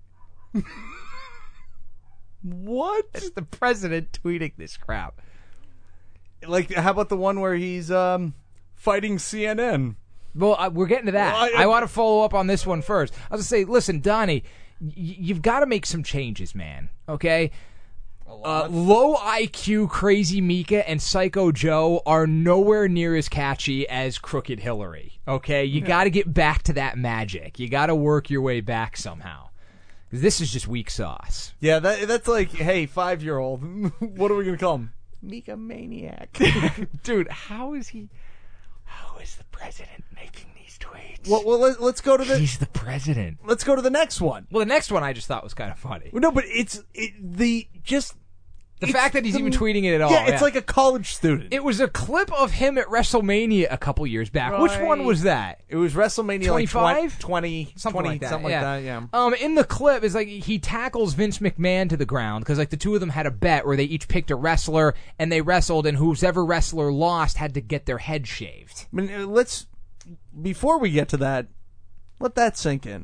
[SPEAKER 7] What?
[SPEAKER 3] It's the president tweeting this crap.
[SPEAKER 7] Like, how about the one where he's um fighting C N N?
[SPEAKER 3] Well, uh, we're getting to that.
[SPEAKER 7] Well, I-
[SPEAKER 3] I, want to follow up on this one first. I was going to say, listen, Donnie, y- you've got to make some changes, man. Okay? Uh, low I Q Crazy Mika and Psycho Joe are nowhere near as catchy as Crooked Hillary. Okay? You got to get back to that magic. You got to work your way back somehow. This is just weak sauce.
[SPEAKER 7] Yeah, that that's like, hey, five-year-old, what are we going to call him? Mika Maniac.
[SPEAKER 3] Dude, how is he... How is the president making these tweets?
[SPEAKER 7] Well, well let, let's go to the...
[SPEAKER 3] He's the president.
[SPEAKER 7] Let's go to the next one.
[SPEAKER 3] Well, the next one I just thought was kind of funny.
[SPEAKER 7] No, but it's it, the just...
[SPEAKER 3] The
[SPEAKER 7] it's
[SPEAKER 3] fact that he's
[SPEAKER 7] the-
[SPEAKER 3] even tweeting it at all.
[SPEAKER 7] Yeah, it's like a college student.
[SPEAKER 3] It was a clip of him at WrestleMania a couple years back. Which one was that?
[SPEAKER 7] It was WrestleMania
[SPEAKER 3] twenty-five?
[SPEAKER 7] like twenty,
[SPEAKER 3] Something
[SPEAKER 7] twenty,
[SPEAKER 3] like that.
[SPEAKER 7] something
[SPEAKER 3] yeah.
[SPEAKER 7] like that, yeah.
[SPEAKER 3] Um, in the clip, is like he tackles Vince McMahon to the ground because like the two of them had a bet where they each picked a wrestler and they wrestled, and whoever wrestler lost had to get their head shaved.
[SPEAKER 7] I mean, uh, let's... Before we get to that, let that sink in.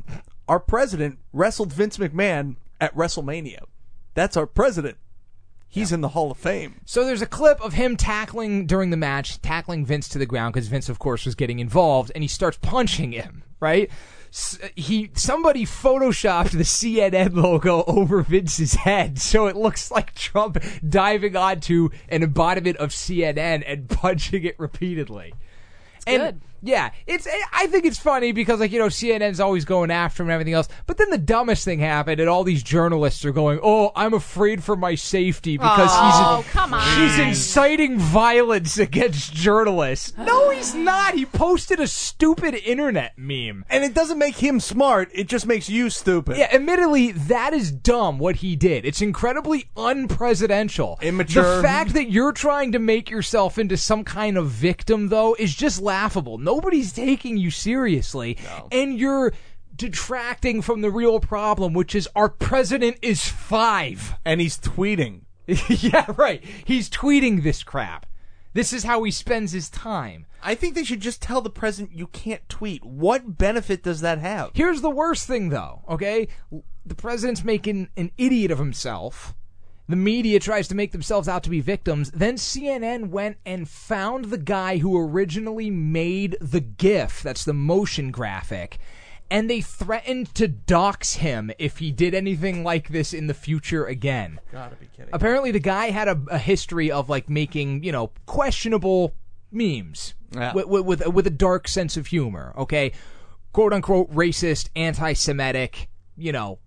[SPEAKER 7] our president wrestled Vince McMahon at WrestleMania. That's our president. He's in the Hall of Fame.
[SPEAKER 3] So there's a clip of him tackling during the match, tackling Vince to the ground because Vince, of course, was getting involved, and he starts punching him, right? S- He somebody photoshopped the C N N logo over Vince's head, so it looks like Trump diving onto an embodiment of C N N and punching it repeatedly. And
[SPEAKER 8] good.
[SPEAKER 3] yeah, it's. I think it's funny because, like, you know, C N N's always going after him and everything else. But then the dumbest thing happened, and all these journalists are going, "Oh, I'm afraid for my safety because
[SPEAKER 8] Oh,
[SPEAKER 3] he's
[SPEAKER 8] come on.
[SPEAKER 3] he's inciting violence against journalists." No, he's not. He posted a stupid internet meme.
[SPEAKER 7] And it doesn't make him smart. It just makes you stupid.
[SPEAKER 3] Yeah, admittedly, that is dumb what he did. It's incredibly unpresidential.
[SPEAKER 7] Immature.
[SPEAKER 3] The fact that you're trying to make yourself into some kind of victim, though, is just laughable. Nobody's taking you seriously.
[SPEAKER 7] No.
[SPEAKER 3] And you're detracting from the real problem, which is our president is five.
[SPEAKER 7] And he's tweeting.
[SPEAKER 3] Yeah, right. He's tweeting this crap. This is how he spends his time.
[SPEAKER 7] I think they should just tell the president you can't tweet. What benefit does that have?
[SPEAKER 3] Here's the worst thing, though, okay? The president's making an idiot of himself. The media tries to make themselves out to be victims. Then C N N went and found the guy who originally made the GIF, that's the motion graphic, and they threatened to dox him if he did anything like this in the future again.
[SPEAKER 7] Gotta be kidding.
[SPEAKER 3] Apparently the guy had a, a history of, like, making, you know, questionable memes
[SPEAKER 7] Yeah.
[SPEAKER 3] with, with, with, with a dark sense of humor, okay? Quote-unquote racist, anti-Semitic, you know,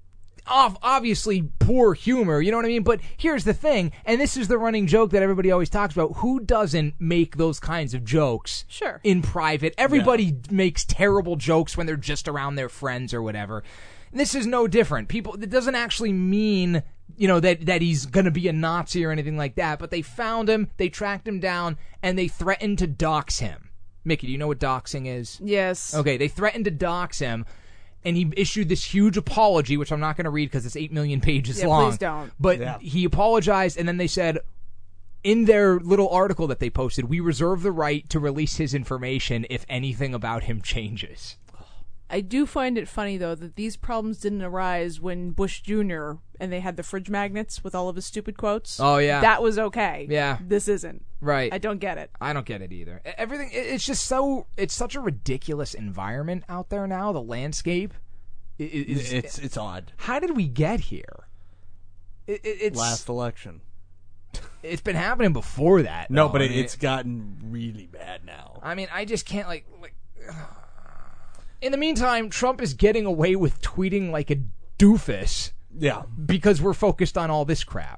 [SPEAKER 3] Off, obviously poor humor, you know what I mean? But here's the thing, and this is the running joke that everybody always talks about. Who doesn't make those kinds of jokes
[SPEAKER 8] Sure.
[SPEAKER 3] in private? Everybody makes terrible jokes when they're just around their friends or whatever. And this is no different. People, it doesn't actually mean, you know, that, that he's going to be a Nazi or anything like that, but they found him, they tracked him down, and they threatened to dox him. Mickey, do you know what doxing is?
[SPEAKER 8] Yes.
[SPEAKER 3] Okay, they threatened to dox him. And he issued this huge apology, which I'm not going to read because it's eight million pages
[SPEAKER 8] Yeah,
[SPEAKER 3] long.
[SPEAKER 8] please don't.
[SPEAKER 3] But
[SPEAKER 7] Yeah.
[SPEAKER 3] he apologized, and then they said, in their little article that they posted, we reserve the right to release his information if anything about him changes.
[SPEAKER 8] I do find it funny, though, that these problems didn't arise when Bush Junior and they had the fridge magnets with all of his stupid quotes.
[SPEAKER 3] Oh, yeah.
[SPEAKER 8] That was okay.
[SPEAKER 3] Yeah.
[SPEAKER 8] This isn't.
[SPEAKER 3] Right.
[SPEAKER 8] I don't get it.
[SPEAKER 3] I don't get it either. E- Everything, it- it's just so, it's such a ridiculous environment out there now, the landscape. i- i- Is,
[SPEAKER 7] It's it's odd.
[SPEAKER 3] how did we get here? It, it, it's
[SPEAKER 7] Last election.
[SPEAKER 3] It's been happening before that.
[SPEAKER 7] No,
[SPEAKER 3] though.
[SPEAKER 7] but
[SPEAKER 3] I
[SPEAKER 7] it,
[SPEAKER 3] mean,
[SPEAKER 7] it's gotten really bad now.
[SPEAKER 3] I mean, I just can't, like, like. In the meantime, Trump is getting away with tweeting like a doofus
[SPEAKER 7] Yeah.
[SPEAKER 3] because we're focused on all this crap.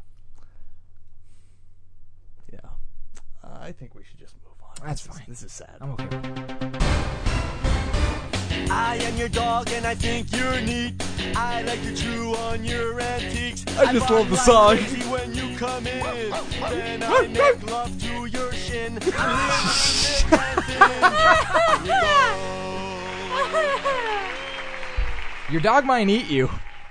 [SPEAKER 7] Yeah. Uh, I think we should just move on.
[SPEAKER 3] That's
[SPEAKER 7] This is-
[SPEAKER 3] fine.
[SPEAKER 7] This is sad.
[SPEAKER 3] I'm okay.
[SPEAKER 1] I am your dog and I think you're neat. I like to chew on your antiques.
[SPEAKER 7] I just love the
[SPEAKER 1] bark
[SPEAKER 7] song.
[SPEAKER 1] like crazy when you come in. Then I make love to your shin. I'm living in
[SPEAKER 3] Your dog might eat you.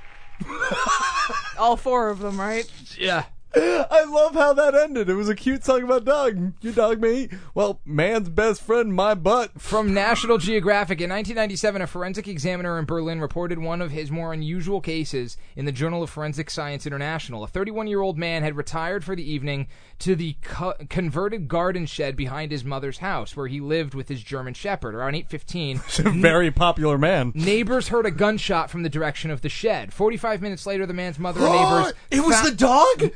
[SPEAKER 8] All four of them, right?
[SPEAKER 3] Yeah.
[SPEAKER 7] I love how that ended. It was a cute song about dog. Your dog may eat. Well, man's best friend, my butt.
[SPEAKER 3] From National Geographic, in nineteen ninety-seven, a forensic examiner in Berlin reported one of his more unusual cases in the Journal of Forensic Science International. A thirty-one-year-old man had retired for the evening to the co- converted garden shed behind his mother's house, where he lived with his German Shepherd. Around eight fifteen,
[SPEAKER 7] A very popular man.
[SPEAKER 3] neighbors heard a gunshot from the direction of the shed. forty-five minutes later, the man's mother and neighbors
[SPEAKER 7] It was
[SPEAKER 3] fou-
[SPEAKER 7] the dog?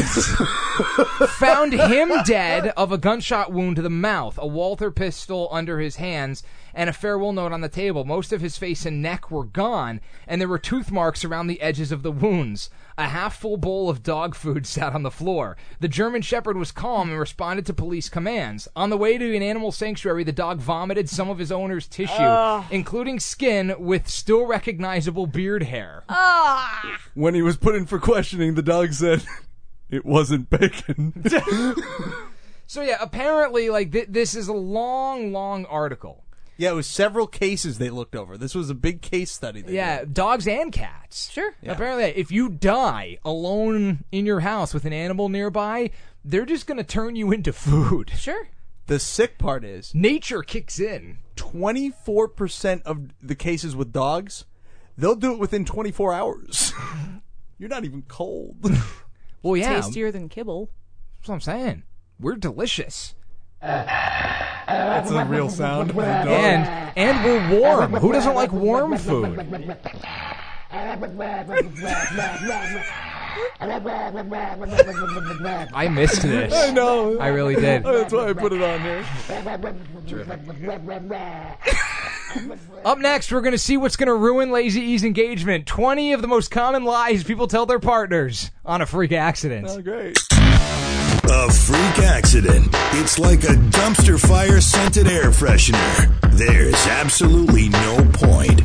[SPEAKER 3] found him dead of a gunshot wound to the mouth, a Walther pistol under his hands, and a farewell note on the table. Most of his face and neck were gone, and there were tooth marks around the edges of the wounds. A half-full bowl of dog food sat on the floor. The German Shepherd was calm and responded to police commands. On the way to an animal sanctuary, the dog vomited some of his owner's tissue, including skin with still recognizable beard hair.
[SPEAKER 7] When he was put in for questioning, the dog said, it wasn't bacon.
[SPEAKER 3] So yeah, apparently, like, th- this is a long, long article.
[SPEAKER 7] Yeah, it was several cases they looked over. This was a big case study. They
[SPEAKER 3] Yeah,
[SPEAKER 7] did.
[SPEAKER 3] dogs and cats.
[SPEAKER 8] Sure.
[SPEAKER 7] Yeah.
[SPEAKER 3] Apparently, if you die alone in your house with an animal nearby, they're just going to turn you into food.
[SPEAKER 8] Sure.
[SPEAKER 7] The sick part is
[SPEAKER 3] Nature kicks in.
[SPEAKER 7] twenty-four percent of the cases with dogs, they'll do it within twenty-four hours. You're not even cold.
[SPEAKER 3] Well, yeah.
[SPEAKER 8] Tastier than kibble.
[SPEAKER 3] That's what I'm saying. We're delicious.
[SPEAKER 7] That's a real sound. Of a dog.
[SPEAKER 3] And and we're warm. Who doesn't like warm food? I missed this.
[SPEAKER 7] I know.
[SPEAKER 3] I really did.
[SPEAKER 7] That's why I put it on there.
[SPEAKER 3] Up next, we're going to see what's going to ruin Lazy E's engagement. twenty of the most common lies people tell their partners on a freak accident.
[SPEAKER 7] Oh, great.
[SPEAKER 6] A freak accident. It's like a dumpster fire scented air freshener. There's absolutely no point.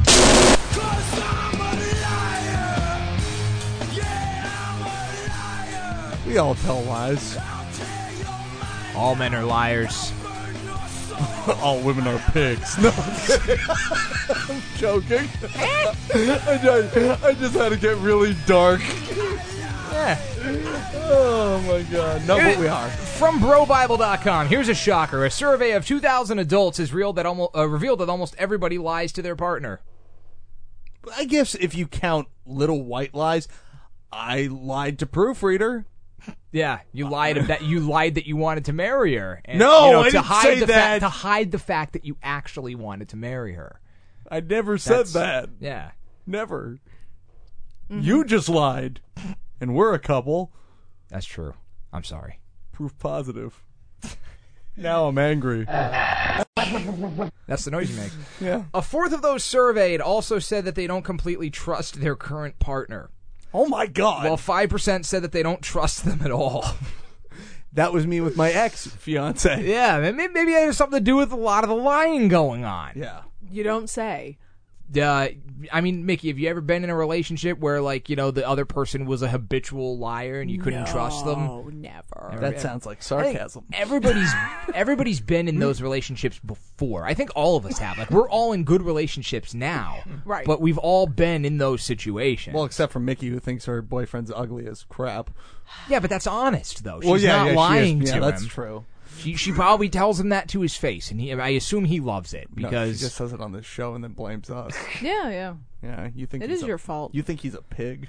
[SPEAKER 7] We all tell lies.
[SPEAKER 3] All men are liars.
[SPEAKER 7] All women are pigs. No, I'm kidding. I'm joking. I, just, I just had to get really dark.
[SPEAKER 3] Yeah.
[SPEAKER 7] Oh, my God. No, but we are.
[SPEAKER 3] From Bro Bible dot com, here's a shocker. A survey of two thousand adults has revealed that, almost, uh, revealed that almost everybody lies to their partner.
[SPEAKER 7] I guess if you count little white lies, I lied to Proofreader.
[SPEAKER 3] Yeah, you lied that you lied that you wanted to marry her. And,
[SPEAKER 7] No,
[SPEAKER 3] you know,
[SPEAKER 7] I
[SPEAKER 3] to
[SPEAKER 7] didn't
[SPEAKER 3] hide
[SPEAKER 7] say
[SPEAKER 3] the
[SPEAKER 7] that.
[SPEAKER 3] Fa- to hide the fact that you actually wanted to marry her.
[SPEAKER 7] I never said
[SPEAKER 3] That's-
[SPEAKER 7] that.
[SPEAKER 3] Yeah.
[SPEAKER 7] Never. You just lied. And we're a couple.
[SPEAKER 3] That's true. I'm sorry.
[SPEAKER 7] Proof positive. Now I'm angry.
[SPEAKER 3] That's the noise you make.
[SPEAKER 7] Yeah.
[SPEAKER 3] A fourth of those surveyed also said that they don't completely trust their current partner.
[SPEAKER 7] Oh, my God.
[SPEAKER 3] While five percent said that they don't trust them at all.
[SPEAKER 7] That was me with my ex-fiance.
[SPEAKER 3] Yeah, maybe, maybe it has something to do with a lot of the lying going on.
[SPEAKER 7] Yeah.
[SPEAKER 8] You don't say.
[SPEAKER 3] Uh, I mean, Mickey, have you ever been in a relationship where, like, you know, the other person was a habitual liar and you couldn't
[SPEAKER 8] no,
[SPEAKER 3] trust them?
[SPEAKER 8] never.
[SPEAKER 3] Never.
[SPEAKER 7] That sounds like sarcasm.
[SPEAKER 3] Everybody's everybody's been in those relationships before. I think all of us have. Like, we're all in good relationships now.
[SPEAKER 8] Right.
[SPEAKER 3] But we've all been in those situations.
[SPEAKER 7] Well, except for Mickey, who thinks her boyfriend's ugly as crap.
[SPEAKER 3] Yeah, but that's honest, though. She's
[SPEAKER 7] well, yeah,
[SPEAKER 3] not
[SPEAKER 7] yeah,
[SPEAKER 3] lying
[SPEAKER 7] she is.
[SPEAKER 3] to
[SPEAKER 7] Yeah, that's
[SPEAKER 3] him.
[SPEAKER 7] true.
[SPEAKER 3] She, she probably tells him that to his face, and he, I assume he loves it
[SPEAKER 7] No,
[SPEAKER 3] because
[SPEAKER 7] she just says it on this show and then blames us.
[SPEAKER 8] Yeah, yeah.
[SPEAKER 7] Yeah, you think
[SPEAKER 8] It
[SPEAKER 7] he's
[SPEAKER 8] is
[SPEAKER 7] a-
[SPEAKER 8] your fault.
[SPEAKER 7] You think he's a pig?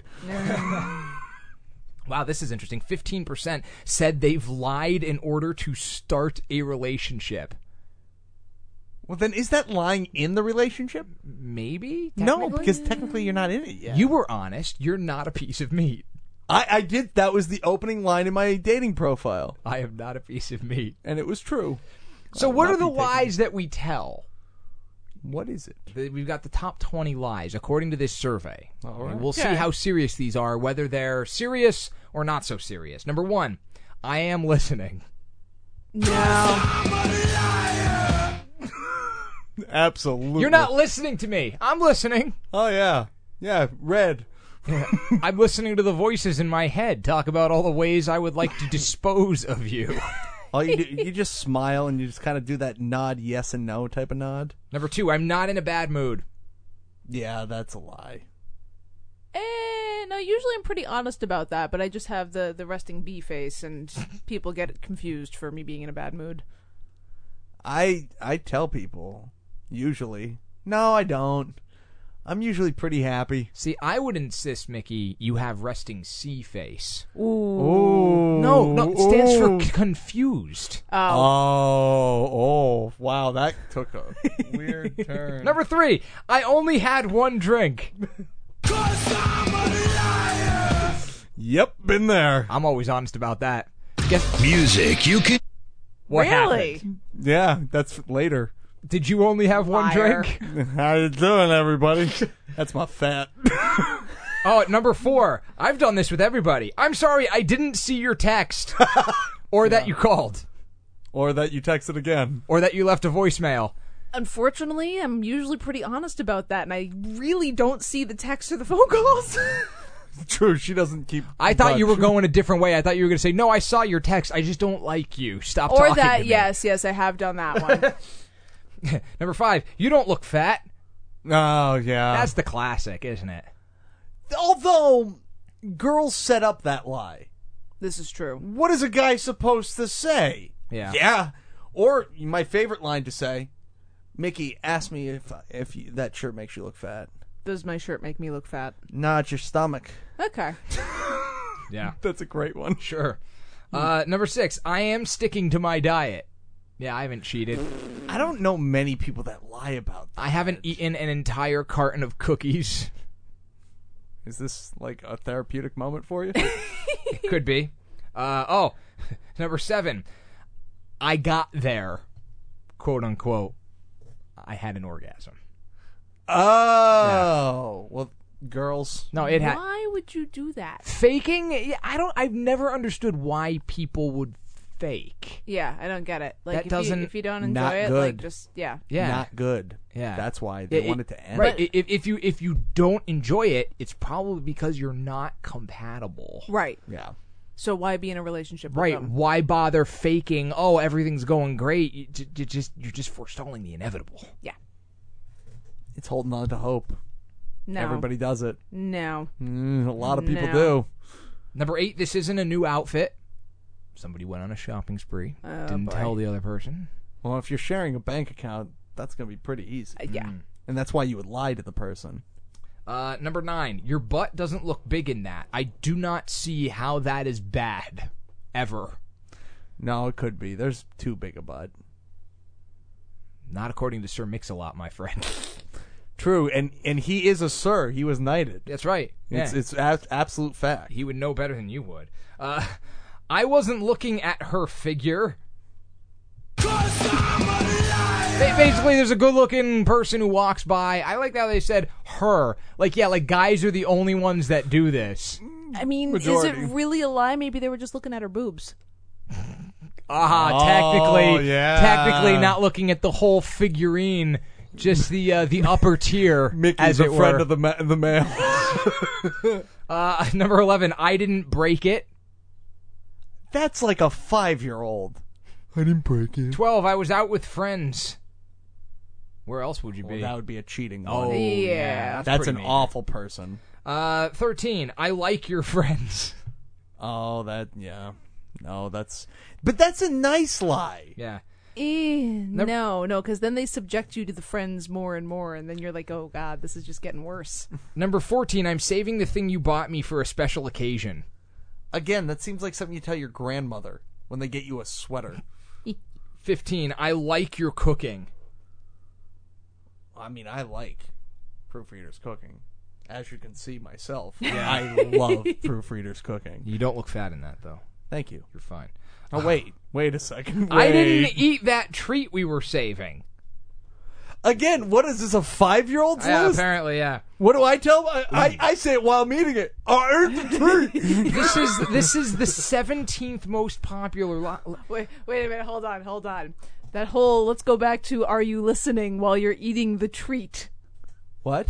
[SPEAKER 3] wow, this is interesting. fifteen percent said they've lied in order to start a relationship.
[SPEAKER 7] Well, then is that lying in the relationship?
[SPEAKER 3] Maybe?
[SPEAKER 7] No,
[SPEAKER 3] Technically?
[SPEAKER 7] because technically you're not in it yet.
[SPEAKER 3] You were honest. You're not a piece of meat.
[SPEAKER 7] I, I did. That was the opening line in my dating profile,
[SPEAKER 3] I am not a piece of meat.
[SPEAKER 7] and it was true.
[SPEAKER 3] So
[SPEAKER 7] I'll
[SPEAKER 3] what
[SPEAKER 7] not
[SPEAKER 3] are the
[SPEAKER 7] be taking-
[SPEAKER 3] lies that we tell?
[SPEAKER 7] What is it?
[SPEAKER 3] The- We've got the top twenty lies, according to this survey.
[SPEAKER 7] All right.
[SPEAKER 3] And we'll see
[SPEAKER 8] Okay.
[SPEAKER 3] how serious these are, whether they're serious or not so serious. Number one, I am listening.
[SPEAKER 8] No.
[SPEAKER 7] Absolutely.
[SPEAKER 3] You're not listening to me. I'm listening.
[SPEAKER 7] Oh yeah, yeah. Red.
[SPEAKER 3] I'm listening to the voices in my head talk about all the ways I would like to dispose of you.
[SPEAKER 7] All you do, you just smile and you just kind of do that nod, yes and no type of nod.
[SPEAKER 3] Number two, I'm not in a bad mood.
[SPEAKER 7] Yeah, that's a lie.
[SPEAKER 8] Eh, no, usually I'm pretty honest about that, but I just have the, the resting bee face, and people get confused for me being in a bad mood.
[SPEAKER 7] I I tell people usually. No, I don't. I'm usually pretty happy.
[SPEAKER 3] See, I would insist, Mickey, you have resting C face.
[SPEAKER 8] Ooh.
[SPEAKER 7] Ooh.
[SPEAKER 3] No, no, it stands for
[SPEAKER 7] Ooh.
[SPEAKER 3] c- confused.
[SPEAKER 8] Oh.
[SPEAKER 7] Oh, oh, wow, that took a weird turn.
[SPEAKER 3] Number three, I only had one drink.
[SPEAKER 7] Yep, been there.
[SPEAKER 3] I'm always honest about that. Guess
[SPEAKER 6] Music you can.
[SPEAKER 3] what
[SPEAKER 8] Really?
[SPEAKER 3] happened?
[SPEAKER 7] Yeah, that's later.
[SPEAKER 3] Did you only have one
[SPEAKER 8] Liar.
[SPEAKER 3] drink?
[SPEAKER 7] How you doing, everybody? That's my fat.
[SPEAKER 3] Oh, at number four, I've done this with everybody. I'm sorry, I didn't see your text. Or that you called.
[SPEAKER 7] Or that you texted again.
[SPEAKER 3] Or that you left a voicemail.
[SPEAKER 8] Unfortunately, I'm usually pretty honest about that, and I really don't see the texts or the phone calls.
[SPEAKER 7] True, she doesn't keep.
[SPEAKER 3] I thought
[SPEAKER 7] touch.
[SPEAKER 3] you were going a different way. I thought you were going to say, no, I saw your text. I just don't like you. Stop
[SPEAKER 8] or
[SPEAKER 3] talking
[SPEAKER 8] that,
[SPEAKER 3] to me.
[SPEAKER 8] yes, yes, I have done that one.
[SPEAKER 3] Number five, you don't look fat.
[SPEAKER 7] Oh, yeah.
[SPEAKER 3] That's the classic, isn't it?
[SPEAKER 7] Although, girls set up that lie.
[SPEAKER 8] This is true.
[SPEAKER 7] What is a guy supposed to say?
[SPEAKER 3] Yeah.
[SPEAKER 7] Yeah. Or, my favorite line to say, Mickey, ask me if if you, that shirt makes you look fat.
[SPEAKER 8] Does my shirt make me look fat?
[SPEAKER 7] Not your stomach.
[SPEAKER 8] Okay.
[SPEAKER 3] Yeah.
[SPEAKER 7] That's a great one.
[SPEAKER 3] Sure. Uh, number six, I am sticking to my diet. Yeah, I haven't cheated.
[SPEAKER 7] I don't know many people that lie about that.
[SPEAKER 3] I haven't eaten an entire carton of cookies.
[SPEAKER 7] Is this like a therapeutic moment for you?
[SPEAKER 3] It could be. Uh, oh, number seven, I got there, quote unquote. I had an orgasm.
[SPEAKER 7] Oh, well, girls.
[SPEAKER 3] No, it had
[SPEAKER 8] Why would you do that?
[SPEAKER 3] faking. yeah, I don't. I've never understood why people would fake.
[SPEAKER 8] Yeah, I don't get it. Like
[SPEAKER 3] That
[SPEAKER 8] if
[SPEAKER 3] doesn't-
[SPEAKER 8] you, if you don't enjoy
[SPEAKER 7] not
[SPEAKER 8] it,
[SPEAKER 7] good.
[SPEAKER 8] like just yeah.
[SPEAKER 3] Yeah,
[SPEAKER 7] Not good.
[SPEAKER 3] Yeah.
[SPEAKER 7] That's why they
[SPEAKER 3] It- it-
[SPEAKER 7] want it to end.
[SPEAKER 3] right. If, if you if you don't enjoy it, it's probably because you're not compatible.
[SPEAKER 8] Right.
[SPEAKER 7] Yeah.
[SPEAKER 8] So why be in a relationship with
[SPEAKER 3] Right?
[SPEAKER 8] them?
[SPEAKER 3] Why bother faking? Oh, everything's going great. You, you, you just you're just forestalling the inevitable.
[SPEAKER 8] Yeah.
[SPEAKER 7] It's holding on to hope.
[SPEAKER 8] No.
[SPEAKER 7] Everybody does it.
[SPEAKER 8] No.
[SPEAKER 7] Mm, a lot of people
[SPEAKER 8] No.
[SPEAKER 7] do.
[SPEAKER 3] Number eight. This isn't a new outfit. Somebody went on a shopping spree.
[SPEAKER 8] Oh,
[SPEAKER 3] Didn't
[SPEAKER 8] boy.
[SPEAKER 3] tell the other person.
[SPEAKER 7] Well, if you're sharing a bank account, that's going to be pretty easy.
[SPEAKER 8] Uh, yeah.
[SPEAKER 7] And that's why you would lie to the person.
[SPEAKER 3] Uh, number nine. Your butt doesn't look big in that. I do not see how that is bad. Ever.
[SPEAKER 7] No, it could be. There's too big a butt.
[SPEAKER 3] Not according to Sir Mix-a-Lot, my friend.
[SPEAKER 7] True, and and he is a sir. He was knighted.
[SPEAKER 3] That's right.
[SPEAKER 7] It's
[SPEAKER 3] Yeah.
[SPEAKER 7] it's a- absolute fact.
[SPEAKER 3] He would know better than you would. Uh, I wasn't looking at her figure. Ba- Basically, there's a good-looking person who walks by. I like how they said her. Like, yeah, like guys are the only ones that do this.
[SPEAKER 8] I mean,
[SPEAKER 7] Majority.
[SPEAKER 8] is it really a lie? Maybe they were just looking at her boobs.
[SPEAKER 3] Aha,
[SPEAKER 7] Oh,
[SPEAKER 3] technically,
[SPEAKER 7] yeah.
[SPEAKER 3] technically not looking at the whole figurine, just the uh, the upper tier,
[SPEAKER 7] Mickey's
[SPEAKER 3] as
[SPEAKER 7] a
[SPEAKER 3] it
[SPEAKER 7] friend
[SPEAKER 3] were.
[SPEAKER 7] of the ma- the male.
[SPEAKER 3] uh, number eleven, I didn't break it.
[SPEAKER 7] That's like a five-year-old. I didn't break it.
[SPEAKER 3] twelve, I was out with friends. Where else would you
[SPEAKER 7] Well,
[SPEAKER 3] be?
[SPEAKER 7] that would be a cheating
[SPEAKER 3] Oh,
[SPEAKER 7] one.
[SPEAKER 8] Yeah.
[SPEAKER 7] That's
[SPEAKER 3] pretty
[SPEAKER 7] an
[SPEAKER 3] mean.
[SPEAKER 7] awful person.
[SPEAKER 3] Uh, thirteen, I like your friends.
[SPEAKER 7] Oh, that yeah. No, that's but that's a nice lie.
[SPEAKER 3] Yeah.
[SPEAKER 8] Eh, no, no, because then they subject you to the friends more and more, and then you're like, oh god, this is just getting worse.
[SPEAKER 3] Number fourteen, I'm saving the thing you bought me for a special occasion.
[SPEAKER 7] Again, that seems like something you tell your grandmother when they get you a sweater.
[SPEAKER 3] fifteen, I like your cooking.
[SPEAKER 7] I mean, I like proofreaders cooking. As you can see myself, I love proofreaders cooking.
[SPEAKER 3] You don't look fat in that, though.
[SPEAKER 7] Thank you.
[SPEAKER 3] You're fine.
[SPEAKER 7] Oh, wait. Wait a second.
[SPEAKER 3] I didn't
[SPEAKER 7] Wait.
[SPEAKER 3] eat that treat we were saving.
[SPEAKER 7] Again, what is this, a five-year-old's
[SPEAKER 3] Yeah,
[SPEAKER 7] list?
[SPEAKER 3] apparently, yeah.
[SPEAKER 7] What do I tell? I, I, I say it while I'm eating it. I ate the treat.
[SPEAKER 3] This is this is the seventeenth most popular. Lo-
[SPEAKER 8] Wait, wait a minute, hold on, hold on. That whole, let's go back to, are you listening while you're eating the treat?
[SPEAKER 7] What?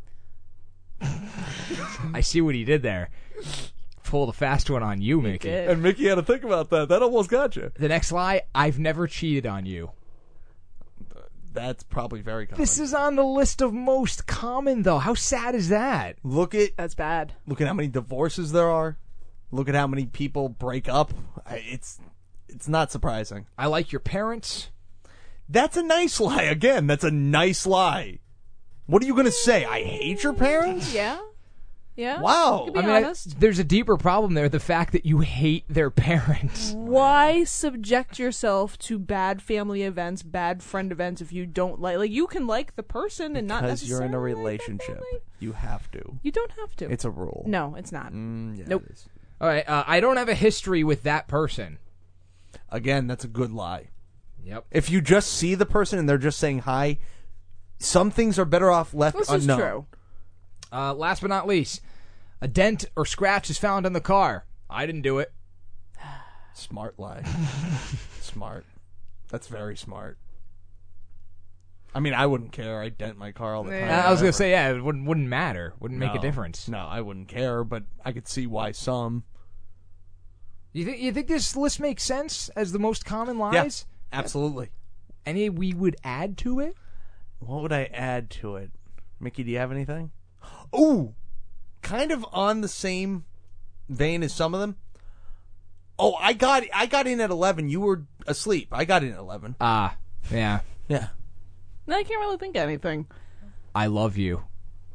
[SPEAKER 3] I see what he did there. Pulled a fast one on you, Mickey.
[SPEAKER 8] did.
[SPEAKER 7] And Mickey had to think about that. That almost got you.
[SPEAKER 3] The next lie, I've never cheated on you.
[SPEAKER 7] That's probably very common.
[SPEAKER 3] This is on the list of most common, though. How sad is that?
[SPEAKER 7] Look at
[SPEAKER 8] That's bad.
[SPEAKER 7] look at how many divorces there are. Look at how many people break up. I- It's it's not surprising.
[SPEAKER 3] I like your parents.
[SPEAKER 7] That's a nice lie. Again, that's a nice lie. What are you going to say? I hate your parents?
[SPEAKER 8] Yeah? Yeah?
[SPEAKER 7] Wow.
[SPEAKER 8] To be
[SPEAKER 3] I mean, I-
[SPEAKER 8] honest.
[SPEAKER 3] there's a deeper problem there. The fact that you hate their parents.
[SPEAKER 8] Why subject yourself to bad family events, bad friend events if you don't like? Like, you can like the person and not
[SPEAKER 7] Because you're in a
[SPEAKER 8] necessarily like their
[SPEAKER 7] relationship.
[SPEAKER 8] family.
[SPEAKER 7] You have to.
[SPEAKER 8] You don't have to.
[SPEAKER 7] It's a rule.
[SPEAKER 8] No, it's not.
[SPEAKER 7] Mm, yeah,
[SPEAKER 8] Nope.
[SPEAKER 7] it is.
[SPEAKER 3] All right, uh, I don't have a history with that person.
[SPEAKER 7] Again, that's a good lie.
[SPEAKER 3] Yep.
[SPEAKER 7] If you just see the person and they're just saying hi, some things are better off left
[SPEAKER 8] This is
[SPEAKER 7] unknown.
[SPEAKER 8] true.
[SPEAKER 3] Uh, last but not least, a dent or scratch is found on the car. I didn't do it.
[SPEAKER 7] Smart lie. Smart. That's very smart. I mean, I wouldn't care. I dent my car all the time.
[SPEAKER 8] Yeah.
[SPEAKER 3] I was gonna
[SPEAKER 7] Whatever.
[SPEAKER 3] say, yeah, it wouldn't wouldn't matter. Wouldn't make a
[SPEAKER 7] No.
[SPEAKER 3] difference.
[SPEAKER 7] No, I wouldn't care, but I could see why some.
[SPEAKER 3] You think you think this list makes sense as the most common lies?
[SPEAKER 7] Absolutely.
[SPEAKER 3] Any we would add to it?
[SPEAKER 7] What would I add to it? Mickey, do you have anything? Ooh, kind of on the same vein as some of them. Oh, I got I got in at eleven. You were asleep. I got in at eleven.
[SPEAKER 3] Ah, yeah.
[SPEAKER 7] Yeah.
[SPEAKER 8] No, I can't really think of anything.
[SPEAKER 3] I love you.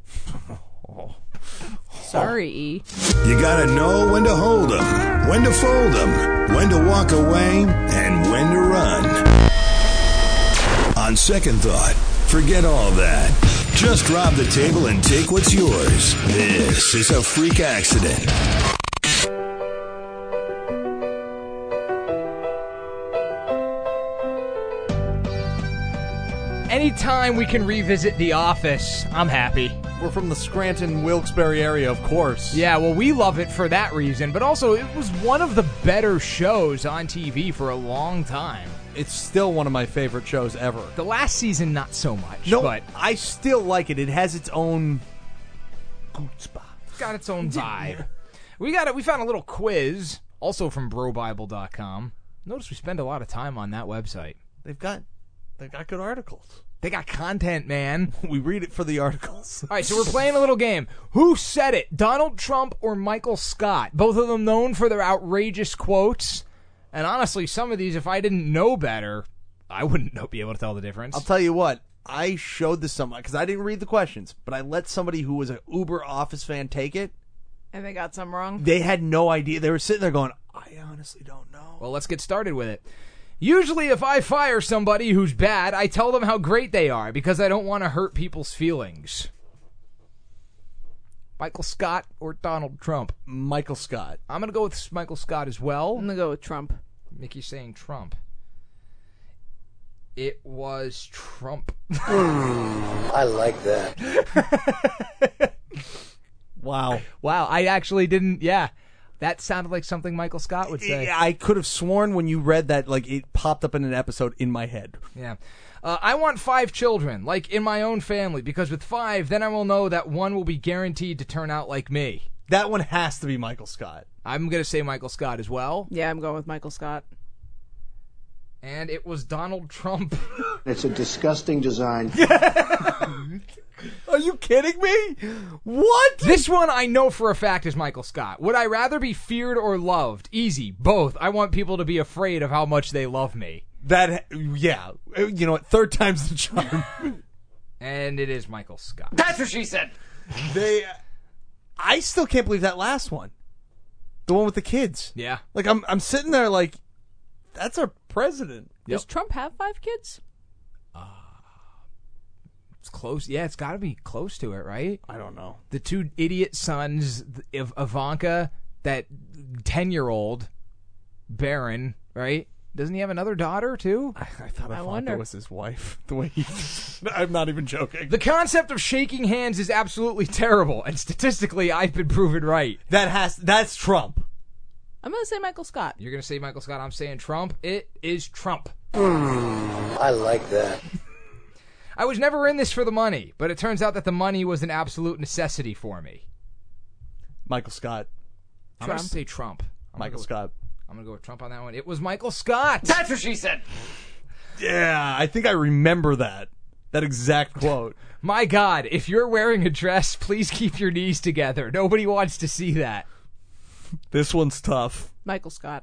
[SPEAKER 8] Sorry, E.
[SPEAKER 6] You gotta know when to hold 'em, when to fold 'em, when to walk away, and when to run. On second thought, forget all that. Just rob the table and take what's yours. This is a freak accident.
[SPEAKER 3] Anytime we can revisit The Office, I'm happy.
[SPEAKER 7] We're from the Scranton, Wilkes-Barre area, of course.
[SPEAKER 3] Yeah, well, we love it for that reason, but also it was one of the better shows on T V for a long time.
[SPEAKER 7] It's still one of my favorite shows ever.
[SPEAKER 3] The last season, not so much,
[SPEAKER 7] No,
[SPEAKER 3] but
[SPEAKER 7] I still like it. It has its own
[SPEAKER 3] it's got its own vibe. We got it. We found a little quiz, also from bro bible dot com. Notice we spend a lot of time on that website.
[SPEAKER 7] They've got they've got good articles.
[SPEAKER 3] They got content, man.
[SPEAKER 7] We read it for the articles.
[SPEAKER 3] All right, so we're playing a little game. Who said it? Donald Trump or Michael Scott? Both of them known for their outrageous quotes. And honestly, some of these, if I didn't know better, I wouldn't know, be able to tell the difference.
[SPEAKER 7] I'll tell you what. I showed this to someone because I didn't read the questions, but I let somebody who was an Uber Office fan take it.
[SPEAKER 8] And they got some wrong.
[SPEAKER 7] They had no idea. They were sitting there going, I honestly don't know.
[SPEAKER 3] Well, let's get started with it. Usually if I fire somebody who's bad, I tell them how great they are because I don't want to hurt people's feelings. Michael Scott or Donald Trump?
[SPEAKER 7] Michael Scott.
[SPEAKER 3] I'm going to go with Michael Scott as well.
[SPEAKER 8] I'm going to go with Trump.
[SPEAKER 3] Mickey's saying Trump. It was Trump.
[SPEAKER 10] I like that.
[SPEAKER 7] Wow.
[SPEAKER 3] Wow, I actually didn't, yeah. That sounded like something Michael Scott would say.
[SPEAKER 7] I could have sworn when you read that, like, it popped up in an episode in my head.
[SPEAKER 3] Yeah. Uh, I want five children, like in my own family, because with five, then I will know that one will be guaranteed to turn out like me.
[SPEAKER 7] That one has to be Michael Scott.
[SPEAKER 3] I'm going to say Michael Scott as well.
[SPEAKER 8] Yeah, I'm going with Michael Scott.
[SPEAKER 3] And it was Donald Trump.
[SPEAKER 10] It's a disgusting design.
[SPEAKER 7] Are you kidding me? What?
[SPEAKER 3] This one I know for a fact is Michael Scott. Would I rather be feared or loved? Easy. Both. I want people to be afraid of how much they love me.
[SPEAKER 7] That, yeah. You know what? Third time's the charm.
[SPEAKER 3] And it is Michael Scott.
[SPEAKER 2] That's what she said.
[SPEAKER 7] They, I still can't believe that last one. The one with the kids.
[SPEAKER 3] Yeah.
[SPEAKER 7] Like, I'm I'm sitting there like, that's our president.
[SPEAKER 8] Does Trump have five kids?
[SPEAKER 3] It's close. Yeah, it's got to be close to it, right?
[SPEAKER 7] I don't know.
[SPEAKER 3] The two idiot sons of Ivanka, that ten-year-old Barron, right? Doesn't he have another daughter, too?
[SPEAKER 7] I, I thought
[SPEAKER 8] I
[SPEAKER 7] Ivanka
[SPEAKER 8] wonder.
[SPEAKER 7] was his wife. The way he... I'm not even joking.
[SPEAKER 3] The concept of shaking hands is absolutely terrible, and statistically, I've been proven right.
[SPEAKER 7] That has... That's Trump.
[SPEAKER 8] I'm going to say Michael Scott.
[SPEAKER 3] You're going to say Michael Scott. I'm saying Trump. It is Trump.
[SPEAKER 10] I like that.
[SPEAKER 3] I was never in this for the money, but it turns out that the money was an absolute necessity for me.
[SPEAKER 7] Michael Scott.
[SPEAKER 3] I'm going to say Trump. I'm
[SPEAKER 7] Michael
[SPEAKER 3] gonna
[SPEAKER 7] Scott.
[SPEAKER 3] With, I'm going to go with Trump on that one. It was Michael Scott.
[SPEAKER 2] That's what she said.
[SPEAKER 7] Yeah, I think I remember that. That exact quote.
[SPEAKER 3] My God, if you're wearing a dress, please keep your knees together. Nobody wants to see that.
[SPEAKER 7] This one's tough.
[SPEAKER 8] Michael Scott.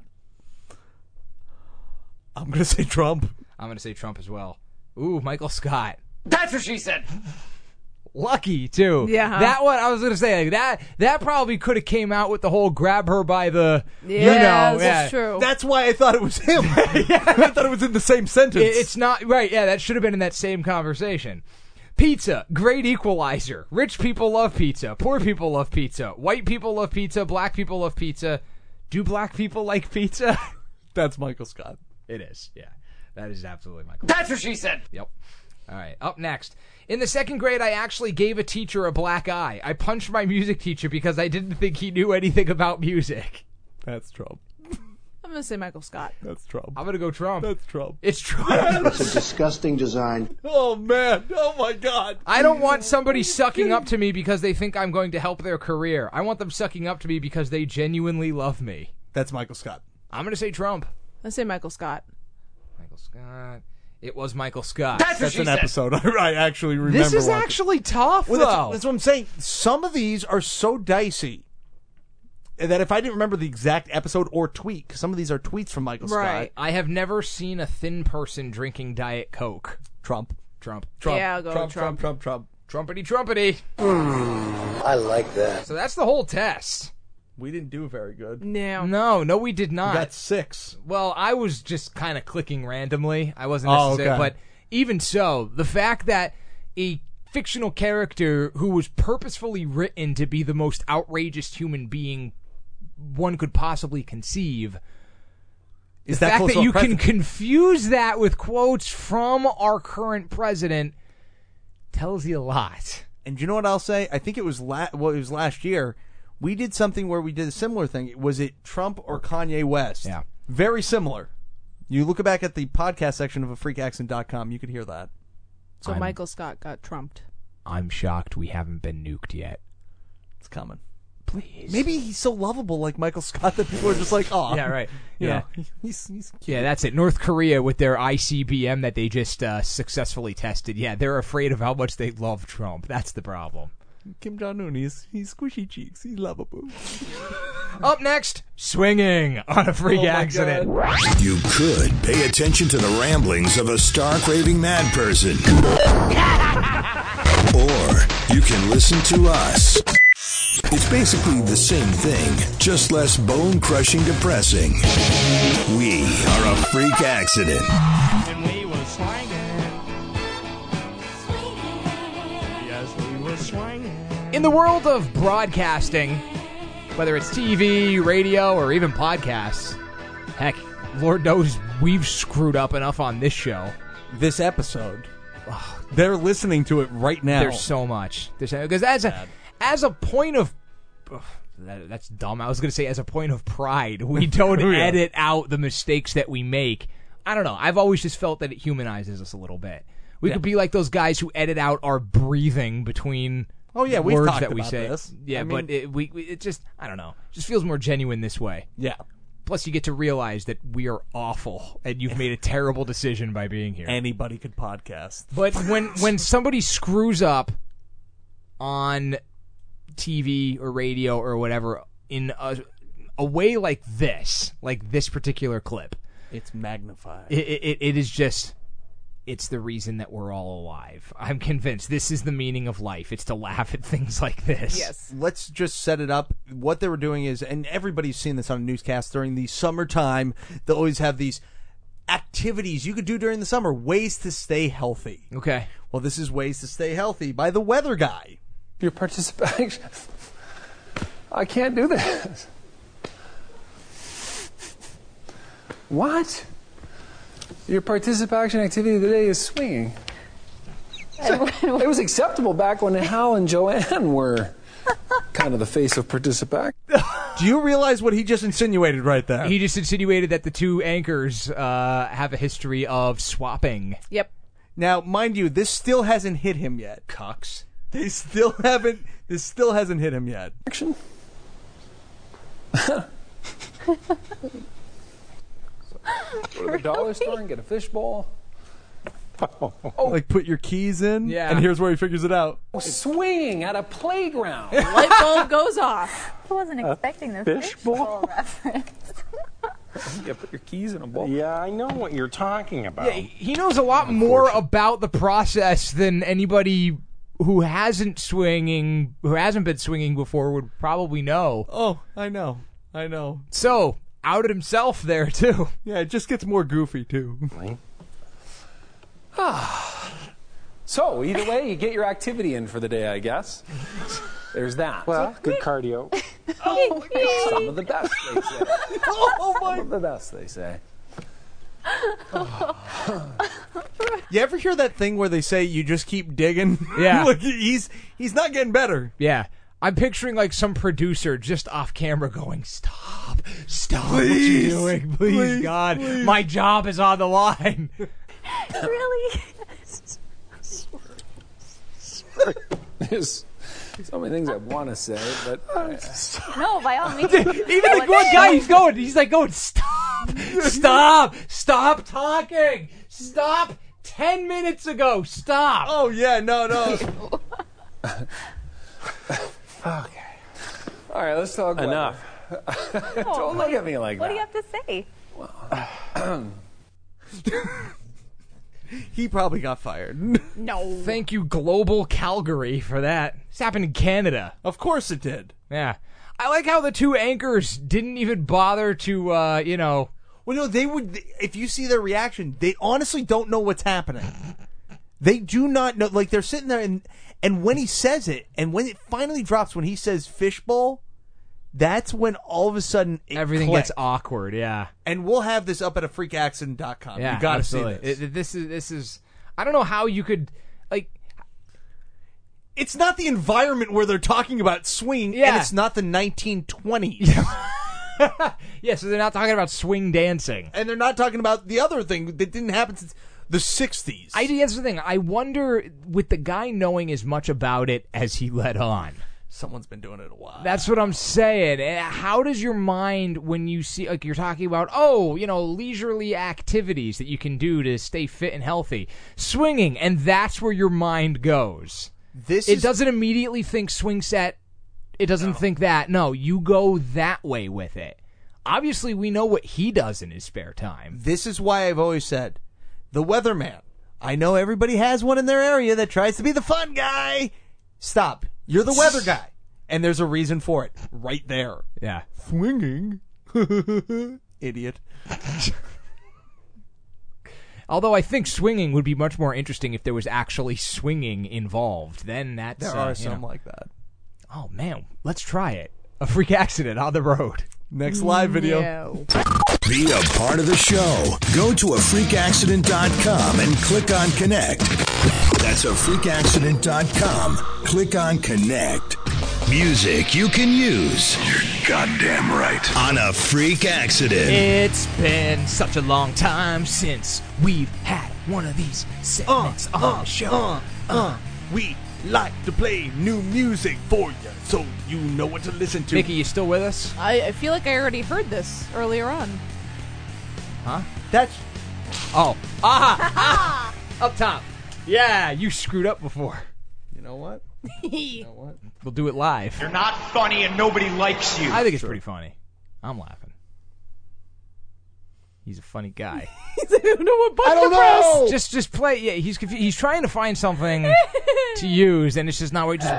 [SPEAKER 7] I'm going to say Trump.
[SPEAKER 3] I'm going to say Trump as well. Ooh, Michael Scott.
[SPEAKER 2] That's what she said.
[SPEAKER 3] Lucky, too.
[SPEAKER 8] Yeah.
[SPEAKER 3] That one, I was going to say, like, that that probably could have came out with the whole grab her by the,
[SPEAKER 8] Yeah,
[SPEAKER 3] you know.
[SPEAKER 8] that's
[SPEAKER 3] yeah.
[SPEAKER 8] true.
[SPEAKER 7] That's why I thought it was him. yeah. I thought it was in the same sentence.
[SPEAKER 3] It- It's not, right, yeah, that should have been in that same conversation. Pizza, great equalizer. Rich people love pizza. Poor people love pizza. White people love pizza. Black people love pizza. Do black people like pizza?
[SPEAKER 7] That's Michael Scott.
[SPEAKER 3] It is, yeah. That is absolutely Michael.
[SPEAKER 2] That's what she said.
[SPEAKER 3] Yep. All right, up next. In the second grade, I actually gave a teacher a black eye. I punched my music teacher because I didn't think he knew anything about music.
[SPEAKER 7] That's Trump.
[SPEAKER 8] I'm going to say Michael Scott.
[SPEAKER 7] That's Trump.
[SPEAKER 3] I'm going to go Trump.
[SPEAKER 7] That's Trump.
[SPEAKER 3] It's Trump.
[SPEAKER 10] It's a disgusting design.
[SPEAKER 7] Oh, man. Oh, my God.
[SPEAKER 3] I don't want somebody sucking up to me because they think I'm going to help their career. I want them sucking up to me because they genuinely love me.
[SPEAKER 7] That's Michael Scott.
[SPEAKER 3] I'm going to say Trump.
[SPEAKER 8] Let's say Michael Scott.
[SPEAKER 3] Michael Scott. It was Michael Scott.
[SPEAKER 2] That's what
[SPEAKER 7] That's
[SPEAKER 2] she
[SPEAKER 7] an
[SPEAKER 2] said.
[SPEAKER 7] episode I actually remember.
[SPEAKER 3] This is
[SPEAKER 7] watching.
[SPEAKER 3] actually tough,
[SPEAKER 7] Well,
[SPEAKER 3] though.
[SPEAKER 7] that's, that's what I'm saying. Some of these are so dicey that if I didn't remember the exact episode or tweet, because some of these are tweets from Michael
[SPEAKER 8] Right.
[SPEAKER 3] I have never seen a thin person drinking Diet Coke.
[SPEAKER 7] Scott. Trump.
[SPEAKER 3] Trump.
[SPEAKER 7] Trump.
[SPEAKER 8] Yeah, I'll go
[SPEAKER 7] Trump,
[SPEAKER 8] with Trump.
[SPEAKER 7] Trump, Trump, Trump.
[SPEAKER 3] Trumpety, trumpety.
[SPEAKER 10] I like that.
[SPEAKER 3] So that's the whole test.
[SPEAKER 7] We didn't do very good.
[SPEAKER 8] No.
[SPEAKER 3] No, no, we did not.
[SPEAKER 7] We got six.
[SPEAKER 3] Well, I was just kind of clicking randomly. I wasn't
[SPEAKER 7] Oh,
[SPEAKER 3] necessarily,
[SPEAKER 7] okay.
[SPEAKER 3] but even so, the fact that a fictional character who was purposefully written to be the most outrageous human being one could possibly conceive,
[SPEAKER 7] Is
[SPEAKER 3] the
[SPEAKER 7] that
[SPEAKER 3] fact
[SPEAKER 7] close
[SPEAKER 3] that
[SPEAKER 7] to a
[SPEAKER 3] you can
[SPEAKER 7] president?
[SPEAKER 3] confuse that with quotes from our current president tells you a lot.
[SPEAKER 7] And you know what I'll say? I think it was la- well, it was last year. We did something where we did a similar thing. Was it Trump or Kanye West?
[SPEAKER 3] Yeah.
[SPEAKER 7] Very similar. You look back at the podcast section of a freak accent dot com, you could hear that.
[SPEAKER 8] So
[SPEAKER 3] I'm-
[SPEAKER 8] Michael Scott got trumped.
[SPEAKER 3] I'm shocked we haven't been nuked yet.
[SPEAKER 7] It's coming.
[SPEAKER 3] Please.
[SPEAKER 7] Maybe he's so lovable like Michael Scott that people are just like, oh.
[SPEAKER 3] Yeah, right.
[SPEAKER 7] You
[SPEAKER 3] Yeah.
[SPEAKER 7] know, he's, he's cute.
[SPEAKER 3] Yeah, that's it. North Korea with their I C B M that they just uh, successfully tested. Yeah, they're afraid of how much they love Trump. That's the problem.
[SPEAKER 7] Kim Jong-un, he's, he's squishy cheeks. He's lovable.
[SPEAKER 3] Up next, swinging on a freak
[SPEAKER 7] Oh my
[SPEAKER 3] accident.
[SPEAKER 6] You could pay attention to the ramblings of a stark raving mad person. Or you can listen to us. It's basically the same thing, just less bone-crushing depressing. We are a freak accident.
[SPEAKER 1] And we was swinging. Yes, we was swinging.
[SPEAKER 3] In the world of broadcasting, whether it's T V, radio, or even podcasts, heck, Lord knows we've screwed up enough on this show.
[SPEAKER 7] This episode, they're listening to it right now.
[SPEAKER 3] There's so much. There's because as a as a point of ugh, that, that's dumb. I was going to say as a point of pride, we don't
[SPEAKER 7] Yeah.
[SPEAKER 3] edit out the mistakes that we make. I don't know. I've always just felt that it humanizes us a little bit. We
[SPEAKER 7] Yeah.
[SPEAKER 3] could be like those guys who edit out our breathing between
[SPEAKER 7] Oh, yeah, we've
[SPEAKER 3] words
[SPEAKER 7] talked
[SPEAKER 3] that we
[SPEAKER 7] about
[SPEAKER 3] say.
[SPEAKER 7] this.
[SPEAKER 3] Yeah,
[SPEAKER 7] I
[SPEAKER 3] but
[SPEAKER 7] mean-
[SPEAKER 3] it, we, we it just I don't know. It just feels more genuine this way.
[SPEAKER 7] Yeah.
[SPEAKER 3] Plus, you get to realize that we are awful, and you've made a terrible decision by being here.
[SPEAKER 7] Anybody could podcast.
[SPEAKER 3] But when when somebody screws up on T V or radio or whatever in a, a way like this, like this particular clip,
[SPEAKER 7] It's magnified.
[SPEAKER 3] it, it, it is just, it's the reason that we're all alive. I'm convinced this is the meaning of life. It's to laugh at things like this.
[SPEAKER 8] Yes.
[SPEAKER 7] Let's just set it up. What they were doing is, and everybody's seen this on a newscast during the summertime, they always have these activities you could do during the summer, ways to stay healthy.
[SPEAKER 3] Okay.
[SPEAKER 7] Well, this is Ways to Stay Healthy by the Weather Guy.
[SPEAKER 11] Your participation. I can't do this. What? Your participation activity today is swinging. It was acceptable back when Hal and Joanne were kind of the face of participation.
[SPEAKER 7] Do you realize what he just insinuated right there?
[SPEAKER 3] He just insinuated that the two anchors uh, have a history of swapping.
[SPEAKER 8] Yep.
[SPEAKER 7] Now, mind you, this still hasn't hit him yet.
[SPEAKER 3] Cucks.
[SPEAKER 7] They still haven't. This still hasn't hit him yet.
[SPEAKER 11] Action. Go to the dollar store and get a fishbowl.
[SPEAKER 7] Like put your keys in,
[SPEAKER 3] Yeah.
[SPEAKER 7] and here's where he figures it out.
[SPEAKER 11] Swinging at a playground.
[SPEAKER 8] Light bulb goes off.
[SPEAKER 5] I wasn't expecting this
[SPEAKER 11] fishbowl?
[SPEAKER 5] reference.
[SPEAKER 11] Yeah, put your keys in a bowl.
[SPEAKER 2] Yeah, I know what you're talking about.
[SPEAKER 3] Yeah, he knows a lot more about the process than anybody who hasn't swinging, who hasn't been swinging before would probably know.
[SPEAKER 7] Oh, I know. I know.
[SPEAKER 3] So, outed himself there, too.
[SPEAKER 7] Yeah, it just gets more goofy, too.
[SPEAKER 11] So, either way, you get your activity in for the day, I guess. There's that.
[SPEAKER 2] Well, good cardio.
[SPEAKER 11] Some of the best, they say.
[SPEAKER 7] Oh, my.
[SPEAKER 11] Some of the best, they say.
[SPEAKER 7] You ever hear that thing where they say you just keep digging?
[SPEAKER 3] Yeah.
[SPEAKER 7] Like, he's, he's not getting better.
[SPEAKER 3] Yeah. I'm picturing like some producer just off camera going, stop, stop
[SPEAKER 7] Please,
[SPEAKER 3] what you're doing. Please,
[SPEAKER 7] please,
[SPEAKER 3] God,
[SPEAKER 7] please."
[SPEAKER 3] my job is on the line.
[SPEAKER 5] Really?
[SPEAKER 11] There's so many things I want to say, but I,
[SPEAKER 5] No, by all means.
[SPEAKER 3] Even the one guy, he's going, he's like going, stop, stop, stop talking, stop, ten minutes ago, stop.
[SPEAKER 7] Oh, yeah, no, no.
[SPEAKER 11] okay. All right, let's talk weather.
[SPEAKER 2] Enough.
[SPEAKER 11] Don't look at me like
[SPEAKER 5] What do
[SPEAKER 11] that.
[SPEAKER 5] you have to say?
[SPEAKER 7] He probably got fired.
[SPEAKER 8] No.
[SPEAKER 3] Thank you, Global Calgary, for that. This happened in Canada.
[SPEAKER 7] Of course it did.
[SPEAKER 3] Yeah. I like how the two anchors didn't even bother to, uh, you know...
[SPEAKER 7] Well, no, they would... If you see their reaction, they honestly don't know what's happening. They do not know... Like, they're sitting there, and and when he says it, and when it finally drops, when he says fishbowl, that's when all of a sudden it
[SPEAKER 3] Everything
[SPEAKER 7] clicks.
[SPEAKER 3] gets awkward, yeah.
[SPEAKER 7] And we'll have this up at a freak accident dot com.
[SPEAKER 3] Yeah,
[SPEAKER 7] You gotta
[SPEAKER 3] absolutely.
[SPEAKER 7] see this.
[SPEAKER 3] It- this is... This is... I don't know how you could... Like...
[SPEAKER 7] It's not the environment where they're talking about swing,
[SPEAKER 3] Yeah.
[SPEAKER 7] and it's not the nineteen twenties.
[SPEAKER 3] Yeah, so they're not talking about swing dancing.
[SPEAKER 7] And they're not talking about the other thing that didn't happen since the sixties.
[SPEAKER 3] I That's the thing. I wonder, with the guy knowing as much about it as he let on.
[SPEAKER 7] Someone's been doing it a while.
[SPEAKER 3] That's what I'm saying. Eh, How does your mind, when you see, like you're talking about, oh, you know, leisurely activities that you can do to stay fit and healthy, swinging, and that's where your mind goes.
[SPEAKER 7] This
[SPEAKER 3] it
[SPEAKER 7] is,
[SPEAKER 3] doesn't immediately think swing set. It doesn't
[SPEAKER 7] No.
[SPEAKER 3] think that. No, you go that way with it. Obviously, we know what he does in his spare time.
[SPEAKER 7] This is why I've always said, the weatherman. I know everybody has one in their area that tries to be the fun guy. Stop. You're the weather guy. And there's a reason for it. Right there.
[SPEAKER 3] Yeah.
[SPEAKER 7] Swinging. Idiot.
[SPEAKER 3] Although I think swinging would be much more interesting if there was actually swinging involved. Then that's
[SPEAKER 7] There
[SPEAKER 3] uh,
[SPEAKER 7] are
[SPEAKER 3] you
[SPEAKER 7] some
[SPEAKER 3] know.
[SPEAKER 7] like that.
[SPEAKER 3] Oh man, let's try it. A freak accident on the road.
[SPEAKER 7] Next live video.
[SPEAKER 8] No.
[SPEAKER 6] Be a part of the show. Go to a freak accident dot com and click on connect. That's a freak accident dot com. Click on connect. Music you can use. You're goddamn right. On a freak accident.
[SPEAKER 3] It's been such a long time since we've had one of these segments on the show.
[SPEAKER 7] Uh, uh, we like to play new music for you, so you know what to listen to.
[SPEAKER 3] Mickey, you still with us?
[SPEAKER 8] I, I feel like I already heard this earlier on.
[SPEAKER 3] Huh?
[SPEAKER 7] That's
[SPEAKER 3] Oh. Ah! ah! Up top. Yeah, you screwed up before.
[SPEAKER 7] you know what? You know what?
[SPEAKER 3] We'll do it live.
[SPEAKER 12] You're not funny and nobody likes you.
[SPEAKER 3] I think it's pretty funny. I'm laughing. He's a funny guy.
[SPEAKER 8] I don't know what button
[SPEAKER 7] I don't
[SPEAKER 8] to press.
[SPEAKER 7] know.
[SPEAKER 3] Just, just play. Yeah, he's confu- he's trying to find something to use, and it's just not what. Just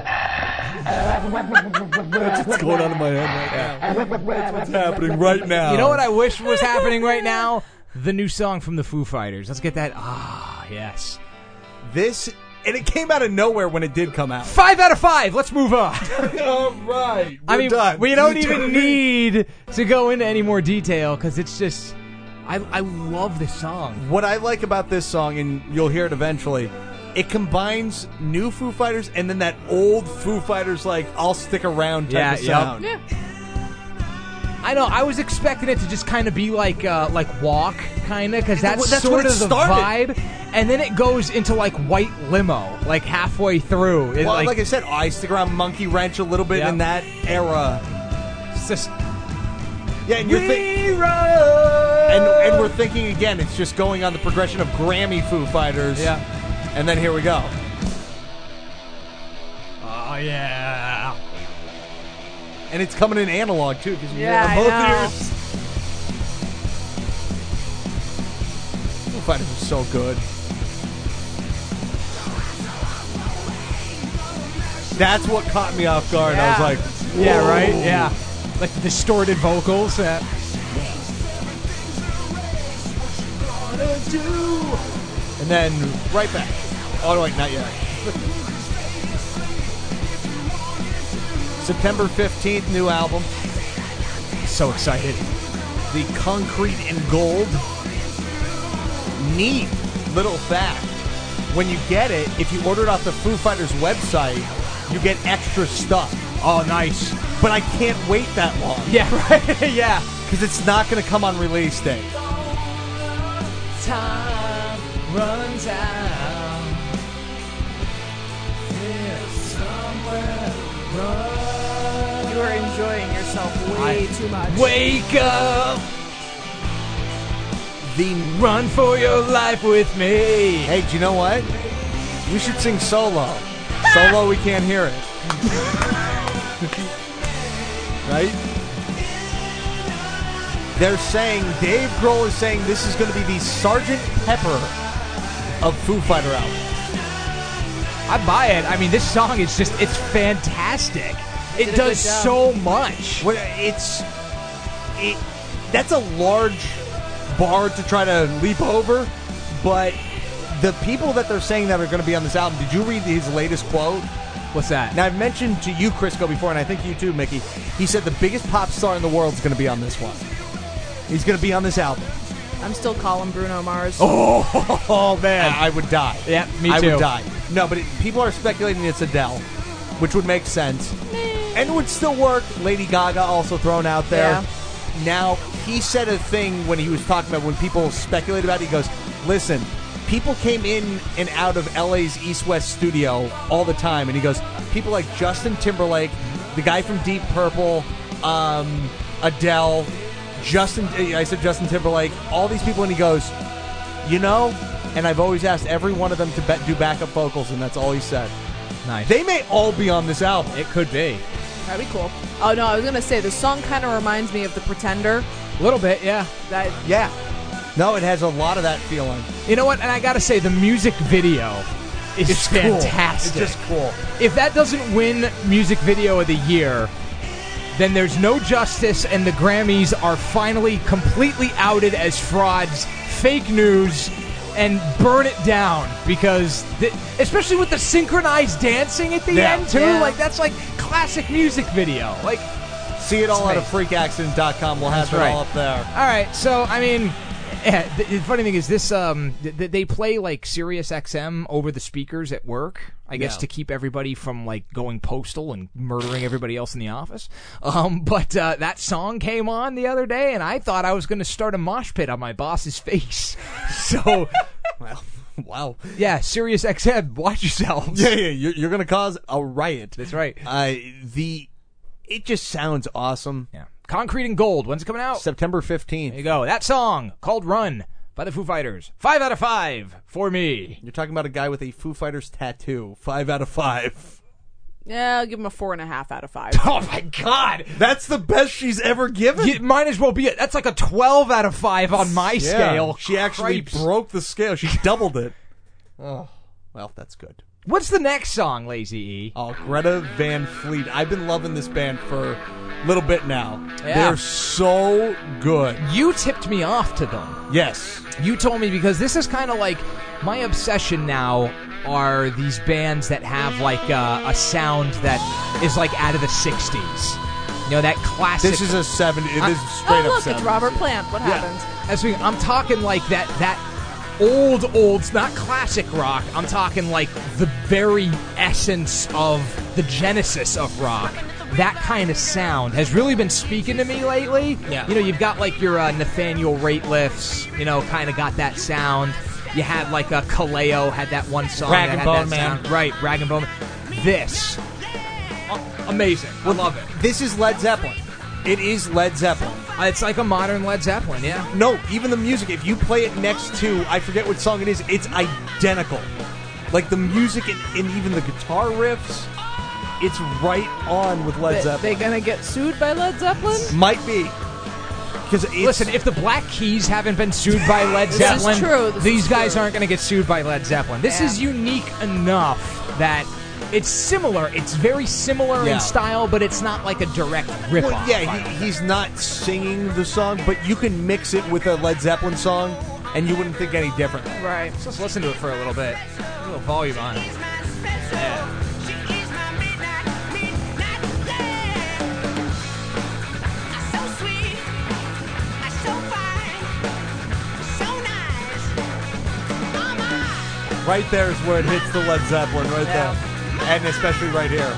[SPEAKER 7] That's what's going on in my head right now. That's what's happening right now.
[SPEAKER 3] you know what I wish was happening right now? The new song from the Foo Fighters. Let's get that. Ah, yes.
[SPEAKER 7] This, and it came out of nowhere when it did come out.
[SPEAKER 3] Five out of five. Let's move on.
[SPEAKER 7] All right.
[SPEAKER 3] I
[SPEAKER 7] we're
[SPEAKER 3] mean,
[SPEAKER 7] done.
[SPEAKER 3] we don't
[SPEAKER 7] We're
[SPEAKER 3] even
[SPEAKER 7] done.
[SPEAKER 3] need to go into any more detail because it's just. I I love this song.
[SPEAKER 7] What I like about this song, and you'll hear it eventually, it combines new Foo Fighters and then that old Foo Fighters, like, I'll stick around type
[SPEAKER 3] Yeah,
[SPEAKER 7] of
[SPEAKER 3] yep.
[SPEAKER 7] sound.
[SPEAKER 8] Yeah.
[SPEAKER 3] I know. I was expecting it to just kind of be like uh, like Walk, kind of, because that's,
[SPEAKER 7] That's
[SPEAKER 3] sort
[SPEAKER 7] when it
[SPEAKER 3] of the
[SPEAKER 7] started.
[SPEAKER 3] vibe. And then it goes into like White Limo, like halfway through. It,
[SPEAKER 7] Well,
[SPEAKER 3] like,
[SPEAKER 7] like, I said, I stick around Monkey Wrench a little bit
[SPEAKER 3] Yep.
[SPEAKER 7] in that era.
[SPEAKER 3] it's just
[SPEAKER 7] Yeah, and you're thi-
[SPEAKER 3] we run.
[SPEAKER 7] and, and we're thinking again, it's just going on the progression of Grammy Foo Fighters.
[SPEAKER 3] Yeah.
[SPEAKER 7] And then here we go.
[SPEAKER 3] Oh yeah.
[SPEAKER 7] And it's coming in analog, too, because you
[SPEAKER 8] Yeah,
[SPEAKER 7] hear it on
[SPEAKER 8] I know.
[SPEAKER 7] both ears. Foo Fighters are so good. That's what caught me off guard.
[SPEAKER 8] Yeah.
[SPEAKER 7] I was like,
[SPEAKER 3] Yeah.
[SPEAKER 7] whoa.
[SPEAKER 3] Right. Yeah. Like the distorted vocals. Uh,
[SPEAKER 7] And then right back. Oh, wait, not yet. September fifteenth, new album.
[SPEAKER 3] so excited.
[SPEAKER 7] The Concrete and Gold. Neat little fact. When you get it, if you order it off the Foo Fighters website, you get extra stuff.
[SPEAKER 3] Oh, nice.
[SPEAKER 7] But I can't wait that long.
[SPEAKER 3] Yeah. Right. yeah.
[SPEAKER 7] Because it's not going to come on release day.
[SPEAKER 3] Time runs out. Somewhere run.
[SPEAKER 8] You are enjoying yourself way
[SPEAKER 3] I-
[SPEAKER 8] too much.
[SPEAKER 3] Wake up.
[SPEAKER 7] The
[SPEAKER 3] Run for your life with me.
[SPEAKER 7] Hey, do you know what? We should sing solo. Solo, we can't hear it. Right? They're saying, Dave Grohl is saying this is going to be the Sergeant Pepper of Foo Fighter album.
[SPEAKER 3] I buy it. I mean, this song is just, it's fantastic. It
[SPEAKER 8] Did a
[SPEAKER 3] does
[SPEAKER 8] good job.
[SPEAKER 3] so much.
[SPEAKER 7] Well, it's it. That's a large bar to try to leap over, but the people that they're saying that are going to be on this album. Did you read his latest quote?
[SPEAKER 3] What's that?
[SPEAKER 7] Now, I've mentioned to you, Crisco, before, and I think you too, Mickey. He said the biggest pop star in the world is going to be on this one. He's going to be on this album.
[SPEAKER 8] I'm still calling Bruno Mars.
[SPEAKER 7] Oh, oh man, I would die.
[SPEAKER 3] Yeah, me
[SPEAKER 7] I
[SPEAKER 3] too.
[SPEAKER 7] would die. No, but it, people are speculating it's Adele, which would make sense. And it would still work. Lady Gaga also thrown out there.
[SPEAKER 8] Yeah.
[SPEAKER 7] Now, he said a thing when he was talking about when people speculate about it. He goes, listen, people came in and out of L A's East West studio all the time. And he goes, people like Justin Timberlake, the guy from Deep Purple, um, Adele, Justin, I said Justin Timberlake, all these people. And he goes, you know, and I've always asked every one of them to be- do backup vocals, and that's all he said.
[SPEAKER 3] Nice.
[SPEAKER 7] They may all be on this album.
[SPEAKER 3] It could be.
[SPEAKER 8] That'd be cool. Oh no, I was gonna say the song kind of reminds me of The Pretender.
[SPEAKER 3] A little bit, yeah.
[SPEAKER 8] That
[SPEAKER 7] Yeah. No, it has a lot of that feeling.
[SPEAKER 3] You know what? And I gotta say, the music video is
[SPEAKER 7] It's cool.
[SPEAKER 3] fantastic.
[SPEAKER 7] It's just cool.
[SPEAKER 3] If that doesn't win music video of the year, then there's no justice, and the Grammys are finally completely outed as frauds, fake news, and burn it down. Because, th- especially with the synchronized dancing at the
[SPEAKER 7] Yeah.
[SPEAKER 3] end, too,
[SPEAKER 8] Yeah.
[SPEAKER 3] like, that's like classic music video. Like,
[SPEAKER 7] See it all
[SPEAKER 3] It's
[SPEAKER 7] out of
[SPEAKER 3] amazing.
[SPEAKER 7] freak accident dot com. We'll have
[SPEAKER 3] That's
[SPEAKER 7] it
[SPEAKER 3] right.
[SPEAKER 7] all up there.
[SPEAKER 3] all right, so, I mean, yeah, the, the funny thing is this, um, th- they play, like, Sirius X M over the speakers at work, I guess,
[SPEAKER 7] Yeah.
[SPEAKER 3] to keep everybody from, like, going postal and murdering everybody else in the office. Um, but uh, that song came on the other day, and I thought I was going to start a mosh pit on my boss's face. So,
[SPEAKER 7] Well, wow.
[SPEAKER 3] yeah, Sirius X M, watch yourselves.
[SPEAKER 7] Yeah, yeah, you're, you're going to cause a riot.
[SPEAKER 3] That's right.
[SPEAKER 7] Uh, the It just sounds awesome.
[SPEAKER 3] Yeah. Concrete and Gold, when's it coming out?
[SPEAKER 7] September
[SPEAKER 3] There
[SPEAKER 7] fifteenth.
[SPEAKER 3] you go. That song, called Run, by the Foo Fighters. Five out of five for me.
[SPEAKER 7] You're talking about a guy with a Foo Fighters tattoo. Five out of five.
[SPEAKER 8] yeah, I'll give him a four and a half out of five.
[SPEAKER 3] Oh, my God.
[SPEAKER 7] That's the best she's ever given.
[SPEAKER 3] It might as well be it. That's like a twelve out of five on my
[SPEAKER 7] Yeah.
[SPEAKER 3] scale.
[SPEAKER 7] She actually
[SPEAKER 3] Cripes.
[SPEAKER 7] broke the scale. She doubled it. Oh, well, that's good.
[SPEAKER 3] What's the next song, Lazy E?
[SPEAKER 7] Oh, Greta Van Fleet. I've been loving this band for a little bit now.
[SPEAKER 3] Yeah.
[SPEAKER 7] They're so good.
[SPEAKER 3] You tipped me off to them.
[SPEAKER 7] Yes.
[SPEAKER 3] You told me because this is kind of like my obsession now are these bands that have like uh, a sound that is like out of the sixties. You know, that classic.
[SPEAKER 7] This is a seventy. It is
[SPEAKER 8] Oh,
[SPEAKER 7] straight up
[SPEAKER 8] look,
[SPEAKER 7] seventies.
[SPEAKER 8] it's Robert Plant. What
[SPEAKER 7] Yeah.
[SPEAKER 8] happened?
[SPEAKER 3] As we, I'm talking like that that old old, not classic rock. I'm talking like the very essence of the genesis of rock. That kind of sound has really been speaking to me lately.
[SPEAKER 7] Yeah.
[SPEAKER 3] You know, you've got like your uh, Nathaniel Ratelifs, you know, kind of got that sound. You had like a Kaleo had that one song
[SPEAKER 7] Rag
[SPEAKER 3] that
[SPEAKER 7] and
[SPEAKER 3] had
[SPEAKER 7] Bone
[SPEAKER 3] that
[SPEAKER 7] Man.
[SPEAKER 3] sound. Right, Rag and Bone Man. This, a- amazing. I love it.
[SPEAKER 7] This is Led Zeppelin. It is Led Zeppelin.
[SPEAKER 3] It's like a modern Led Zeppelin, yeah.
[SPEAKER 7] No, even the music, if you play it next to, I forget what song it is, it's identical. Like the music and, and even the guitar riffs, it's right on with Led
[SPEAKER 8] They,
[SPEAKER 7] Zeppelin.
[SPEAKER 8] they gonna get sued by Led Zeppelin?
[SPEAKER 7] Might be. Because
[SPEAKER 3] Listen, if the Black Keys haven't been sued by Led
[SPEAKER 8] This is
[SPEAKER 3] Zeppelin,
[SPEAKER 8] true, this
[SPEAKER 3] these
[SPEAKER 8] is
[SPEAKER 3] guys
[SPEAKER 8] true.
[SPEAKER 3] aren't going to get sued by Led Zeppelin. This
[SPEAKER 8] Yeah.
[SPEAKER 3] is unique enough that it's similar. It's very similar
[SPEAKER 7] Yeah.
[SPEAKER 3] in style, but it's not like a direct ripoff.
[SPEAKER 7] Well, yeah, he, he's not singing the song, but you can mix it with a Led Zeppelin song, and you wouldn't think any differently.
[SPEAKER 8] Right.
[SPEAKER 3] So let's listen to it for a little bit. A little volume on it. Yeah.
[SPEAKER 7] Right there is where it hits the Led Zeppelin, right
[SPEAKER 8] Yeah.
[SPEAKER 7] there. And especially right here.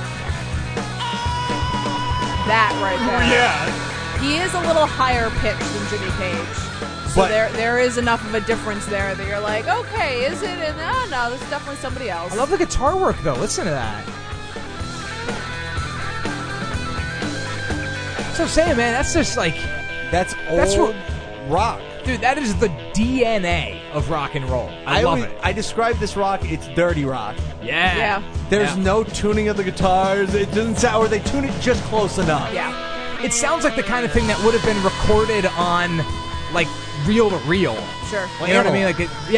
[SPEAKER 8] That right there.
[SPEAKER 7] Yeah.
[SPEAKER 8] He is a little higher pitched than Jimmy Page. So
[SPEAKER 7] But-
[SPEAKER 8] there there is enough of a difference there that you're like, okay, is it? And oh no, this is definitely somebody else.
[SPEAKER 3] I love the guitar work, though. Listen to that. That's what I'm saying, man. That's just like,
[SPEAKER 7] That's old
[SPEAKER 3] That's what-
[SPEAKER 7] rock.
[SPEAKER 3] dude, that is the D N A of rock and roll. I,
[SPEAKER 7] I
[SPEAKER 3] love
[SPEAKER 7] always-
[SPEAKER 3] it.
[SPEAKER 7] I describe this rock, it's dirty rock.
[SPEAKER 3] Yeah.
[SPEAKER 8] Yeah.
[SPEAKER 7] There's
[SPEAKER 3] Yeah.
[SPEAKER 7] no tuning of the guitars. It doesn't sound, or they tune it just close enough.
[SPEAKER 8] Yeah.
[SPEAKER 3] It sounds like the kind of thing that would have been recorded on, like, reel to reel.
[SPEAKER 8] Sure.
[SPEAKER 3] You know what I mean? Like, it, yeah.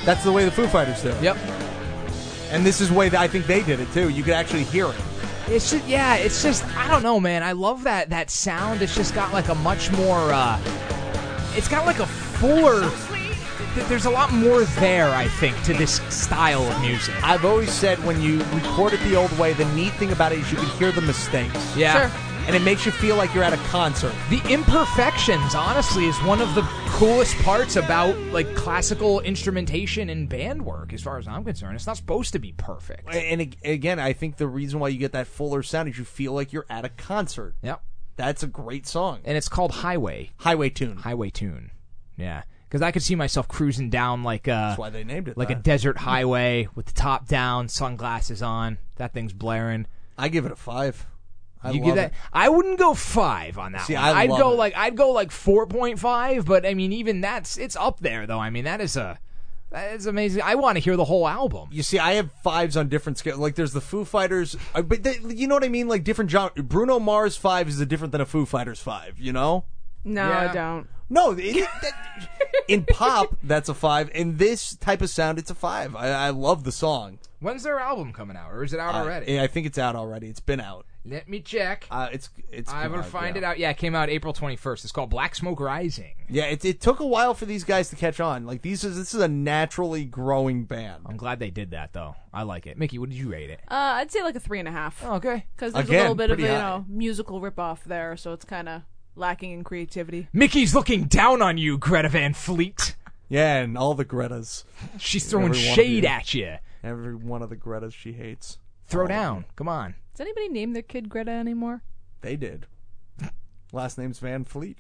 [SPEAKER 7] That's the way the Foo Fighters do it.
[SPEAKER 3] Yep.
[SPEAKER 7] And this is the way that I think they did it too. You could actually hear it.
[SPEAKER 3] It's just, yeah, it's just, I don't know, man. I love that that sound. It's just got like a much more, uh, it's got like a fuller, th- there's a lot more there, I think, to this style of music.
[SPEAKER 7] I've always said when you record it the old way, the neat thing about it is you can hear the mistakes.
[SPEAKER 3] Yeah.
[SPEAKER 8] Sure.
[SPEAKER 7] And it makes you feel like you're at a concert.
[SPEAKER 3] The imperfections, honestly, is one of the coolest parts about like classical instrumentation and band work, as far as I'm concerned. It's not supposed to be perfect.
[SPEAKER 7] And ag- again, I think the reason why you get that fuller sound is you feel like you're at a concert.
[SPEAKER 3] Yep.
[SPEAKER 7] That's a great song.
[SPEAKER 3] And it's called Highway.
[SPEAKER 7] Highway Tune.
[SPEAKER 3] Highway Tune. Yeah. Because I could see myself cruising down like a,
[SPEAKER 7] That's why they named it
[SPEAKER 3] like
[SPEAKER 7] that.
[SPEAKER 3] a desert highway with the top down, sunglasses on. That thing's blaring.
[SPEAKER 7] I give it a five. I
[SPEAKER 3] you
[SPEAKER 7] love
[SPEAKER 3] give that?
[SPEAKER 7] it.
[SPEAKER 3] I wouldn't go five on that
[SPEAKER 7] See,
[SPEAKER 3] one.
[SPEAKER 7] I
[SPEAKER 3] I'd
[SPEAKER 7] love
[SPEAKER 3] go
[SPEAKER 7] it.
[SPEAKER 3] like I'd go like four point five, but I mean even that's it's up there though. I mean that is a that is amazing. I want to hear the whole album.
[SPEAKER 7] You see, I have fives on different scales. Like, there's the Foo Fighters, uh, but they, you know what I mean? Like, different genre. Bruno Mars five is a different than a Foo Fighters five, you know?
[SPEAKER 8] No,
[SPEAKER 3] Yeah.
[SPEAKER 8] I don't.
[SPEAKER 7] No, it, it- that, in pop, that's a five. In this type of sound, it's a five. I, I love the song.
[SPEAKER 3] When's their album coming out, or is it out already?
[SPEAKER 7] Uh, I think it's out already. It's been out.
[SPEAKER 3] Let me check.
[SPEAKER 7] Uh, it's it's.
[SPEAKER 3] I'm gonna
[SPEAKER 7] good,
[SPEAKER 3] find
[SPEAKER 7] yeah.
[SPEAKER 3] it out. Yeah, it came out April twenty-first. It's called Black Smoke Rising.
[SPEAKER 7] Yeah, it, it took a while for these guys to catch on. Like these is this is a naturally growing band.
[SPEAKER 3] I'm glad they did that though. I like it. Mickey, what did you rate it?
[SPEAKER 8] Uh, I'd say like a three and a half.
[SPEAKER 3] Oh, okay.
[SPEAKER 8] Because there's
[SPEAKER 7] Again,
[SPEAKER 8] a little bit of a,
[SPEAKER 7] pretty
[SPEAKER 8] you
[SPEAKER 7] high.
[SPEAKER 8] know, musical ripoff there, so it's kind of lacking in creativity.
[SPEAKER 3] Mickey's looking down on you, Greta Van Fleet.
[SPEAKER 7] Yeah, and all the Gretas.
[SPEAKER 3] She's throwing
[SPEAKER 7] Every one of
[SPEAKER 3] shade
[SPEAKER 7] you.
[SPEAKER 3] at you.
[SPEAKER 7] Every one of the Gretas she hates.
[SPEAKER 3] Throw
[SPEAKER 7] All of
[SPEAKER 3] down.
[SPEAKER 7] them.
[SPEAKER 3] Come on.
[SPEAKER 8] Does anybody name their kid Greta anymore?
[SPEAKER 7] They did. Last name's Van Fleet.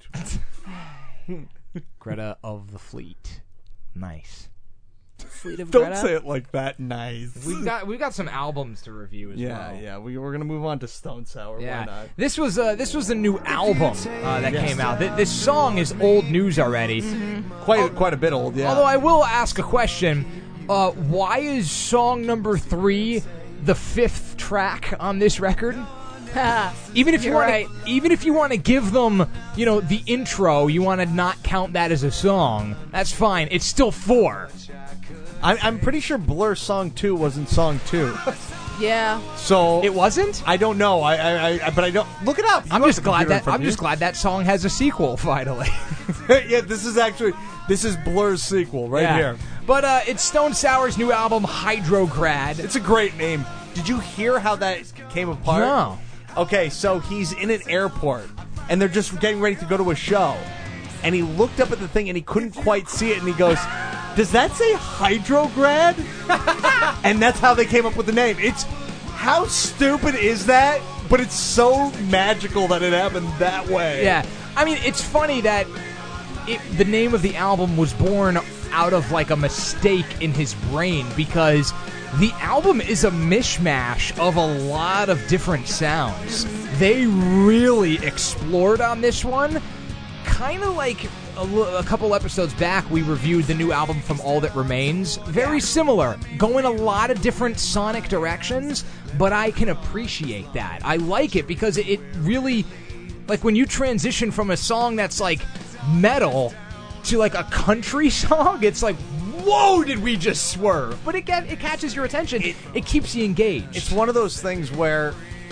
[SPEAKER 3] Greta of the Fleet. Nice.
[SPEAKER 8] Fleet of
[SPEAKER 7] Don't
[SPEAKER 8] Greta?
[SPEAKER 7] say it like that. Nice.
[SPEAKER 3] We've got we've got some albums to review as
[SPEAKER 7] yeah,
[SPEAKER 3] well.
[SPEAKER 7] yeah. We, we're gonna move on to Stone Sour. Why
[SPEAKER 3] Yeah,
[SPEAKER 7] not?
[SPEAKER 3] this was uh, this was the new album uh, that
[SPEAKER 7] Yes.
[SPEAKER 3] came out. Th- this song is old news already.
[SPEAKER 7] Quite quite a bit old. Yeah.
[SPEAKER 3] Although I will ask a question: uh, why is song number three the fifth track on this record? Even if you
[SPEAKER 8] You're
[SPEAKER 3] want
[SPEAKER 8] right.
[SPEAKER 3] to, even if you want to give them, you know, the intro, you want to not count that as a song. That's fine. It's still four.
[SPEAKER 7] I'm, I'm pretty sure Blur song two wasn't song two.
[SPEAKER 8] Yeah.
[SPEAKER 7] So
[SPEAKER 3] It wasn't.
[SPEAKER 7] I don't know. I, I, I but I don't look it up. You
[SPEAKER 3] I'm
[SPEAKER 7] have
[SPEAKER 3] just
[SPEAKER 7] the
[SPEAKER 3] glad
[SPEAKER 7] computer in
[SPEAKER 3] that
[SPEAKER 7] front
[SPEAKER 3] I'm
[SPEAKER 7] of you.
[SPEAKER 3] just glad that song has a sequel finally.
[SPEAKER 7] Yeah, this is actually this is Blur's sequel right
[SPEAKER 3] Yeah.
[SPEAKER 7] here.
[SPEAKER 3] But uh, it's Stone Sour's new album, Hydrograd.
[SPEAKER 7] It's a great name. Did you hear how that came apart?
[SPEAKER 3] No.
[SPEAKER 7] Okay, so he's in an airport, and they're just getting ready to go to a show. And he looked up at the thing, and he couldn't quite see it, and he goes, does that say Hydrograd? And that's how they came up with the name. It's how stupid is that? But it's so magical that it happened that way.
[SPEAKER 3] Yeah, I mean, it's funny that it, the name of the album was born out of like a mistake in his brain because the album is a mishmash of a lot of different sounds. They really explored on this one. Kind of like a, l- a couple episodes back, we reviewed the new album from All That Remains. Very similar. Going a lot of different sonic directions, but I can appreciate that. I like it because it, it really, like when you transition from a song that's like metal to like a country song, it's like, whoa, did we just swerve? But it get, it catches your attention. It, it keeps you engaged.
[SPEAKER 7] It's one of those things where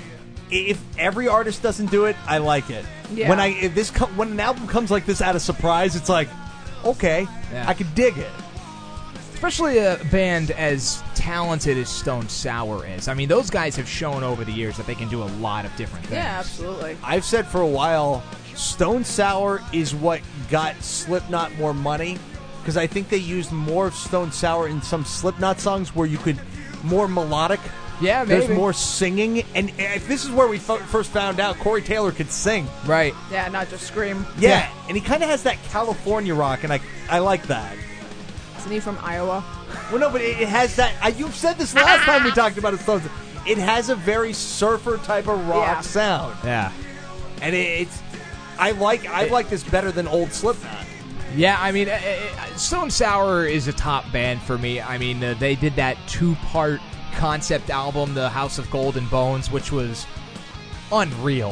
[SPEAKER 7] if every artist doesn't do it, I like it.
[SPEAKER 8] Yeah.
[SPEAKER 7] When I if this co- when an album comes like this out of surprise, it's like, okay,
[SPEAKER 3] Yeah.
[SPEAKER 7] I could dig it.
[SPEAKER 3] Especially a band as talented as Stone Sour is. I mean, those guys have shown over the years that they can do a lot of different things.
[SPEAKER 8] Yeah, absolutely.
[SPEAKER 7] I've said for a while, Stone Sour is what got Slipknot more money because I think they used more of Stone Sour in some Slipknot songs where you could more melodic.
[SPEAKER 3] Yeah, maybe.
[SPEAKER 7] There's more singing, and if this is where we f- first found out Corey Taylor could sing.
[SPEAKER 3] Right.
[SPEAKER 8] Yeah, not just scream.
[SPEAKER 7] Yeah, and he kind of has that California rock, and I I like that.
[SPEAKER 8] Isn't he from Iowa?
[SPEAKER 7] Well, no, but it, it has that. Uh, you've said this last time we talked about it. Stones. It has a very surfer type of rock
[SPEAKER 8] Yeah.
[SPEAKER 7] sound,
[SPEAKER 3] Yeah.
[SPEAKER 7] and it, it's. I like I like this better than old Slipknot.
[SPEAKER 3] Yeah, I mean, uh, uh, Stone Sour is a top band for me. I mean, uh, they did that two-part concept album, The House of Gold and Bones, which was unreal.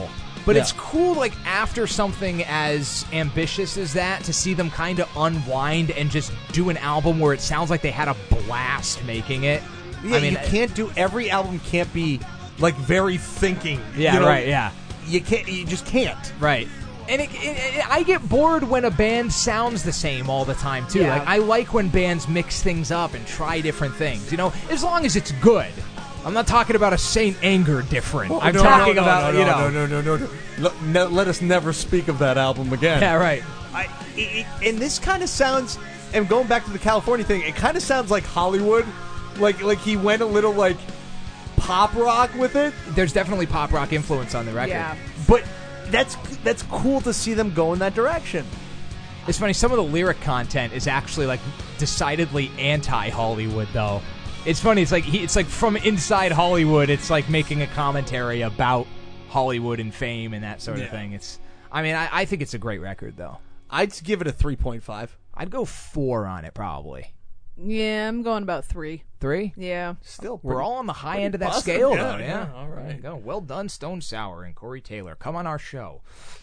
[SPEAKER 3] But
[SPEAKER 7] Yeah.
[SPEAKER 3] it's cool, like, after something as ambitious as that, to see them kind of unwind and just do an album where it sounds like they had a blast making it.
[SPEAKER 7] Yeah,
[SPEAKER 3] I mean,
[SPEAKER 7] you can't do every album can't be like very thinking.
[SPEAKER 3] Yeah,
[SPEAKER 7] you know?
[SPEAKER 3] right, yeah.
[SPEAKER 7] You can't. You just can't.
[SPEAKER 3] Right. And it, it, it, I get bored when a band sounds the same all the time, too.
[SPEAKER 8] Yeah.
[SPEAKER 3] Like, I like when bands mix things up and try different things, you know, as long as it's good. I'm not talking about a Saint Anger different.
[SPEAKER 7] Oh,
[SPEAKER 3] I'm
[SPEAKER 7] no,
[SPEAKER 3] talking
[SPEAKER 7] no, no,
[SPEAKER 3] about,
[SPEAKER 7] no,
[SPEAKER 3] you
[SPEAKER 7] no,
[SPEAKER 3] know.
[SPEAKER 7] no, no, no, no, no. Let, no. Let us never speak of that album again.
[SPEAKER 3] Yeah, right.
[SPEAKER 7] I, it, it, and this kind of sounds, and going back to the California thing, it kind of sounds like Hollywood. Like, like he went a little, like, pop rock with it.
[SPEAKER 3] There's definitely pop rock influence on the record.
[SPEAKER 8] Yeah.
[SPEAKER 7] But that's that's cool to see them go in that direction.
[SPEAKER 3] It's funny, some of the lyric content is actually, like, decidedly anti-Hollywood, though. It's funny, it's like he, it's like from inside Hollywood, it's like making a commentary about Hollywood and fame and that sort of
[SPEAKER 7] Yeah.
[SPEAKER 3] thing. It's, I mean, I, I think it's a great record, though.
[SPEAKER 7] I'd give it a three point five.
[SPEAKER 3] I'd go four on it, probably.
[SPEAKER 8] Yeah, I'm going about three.
[SPEAKER 3] Three?
[SPEAKER 8] Yeah.
[SPEAKER 7] Still,
[SPEAKER 3] We're all on the high end of that
[SPEAKER 7] positive.
[SPEAKER 3] scale,
[SPEAKER 7] Yeah,
[SPEAKER 3] though. Yeah,
[SPEAKER 7] yeah, all right.
[SPEAKER 3] There you go. Well done, Stone Sour and Corey Taylor. Come on our show.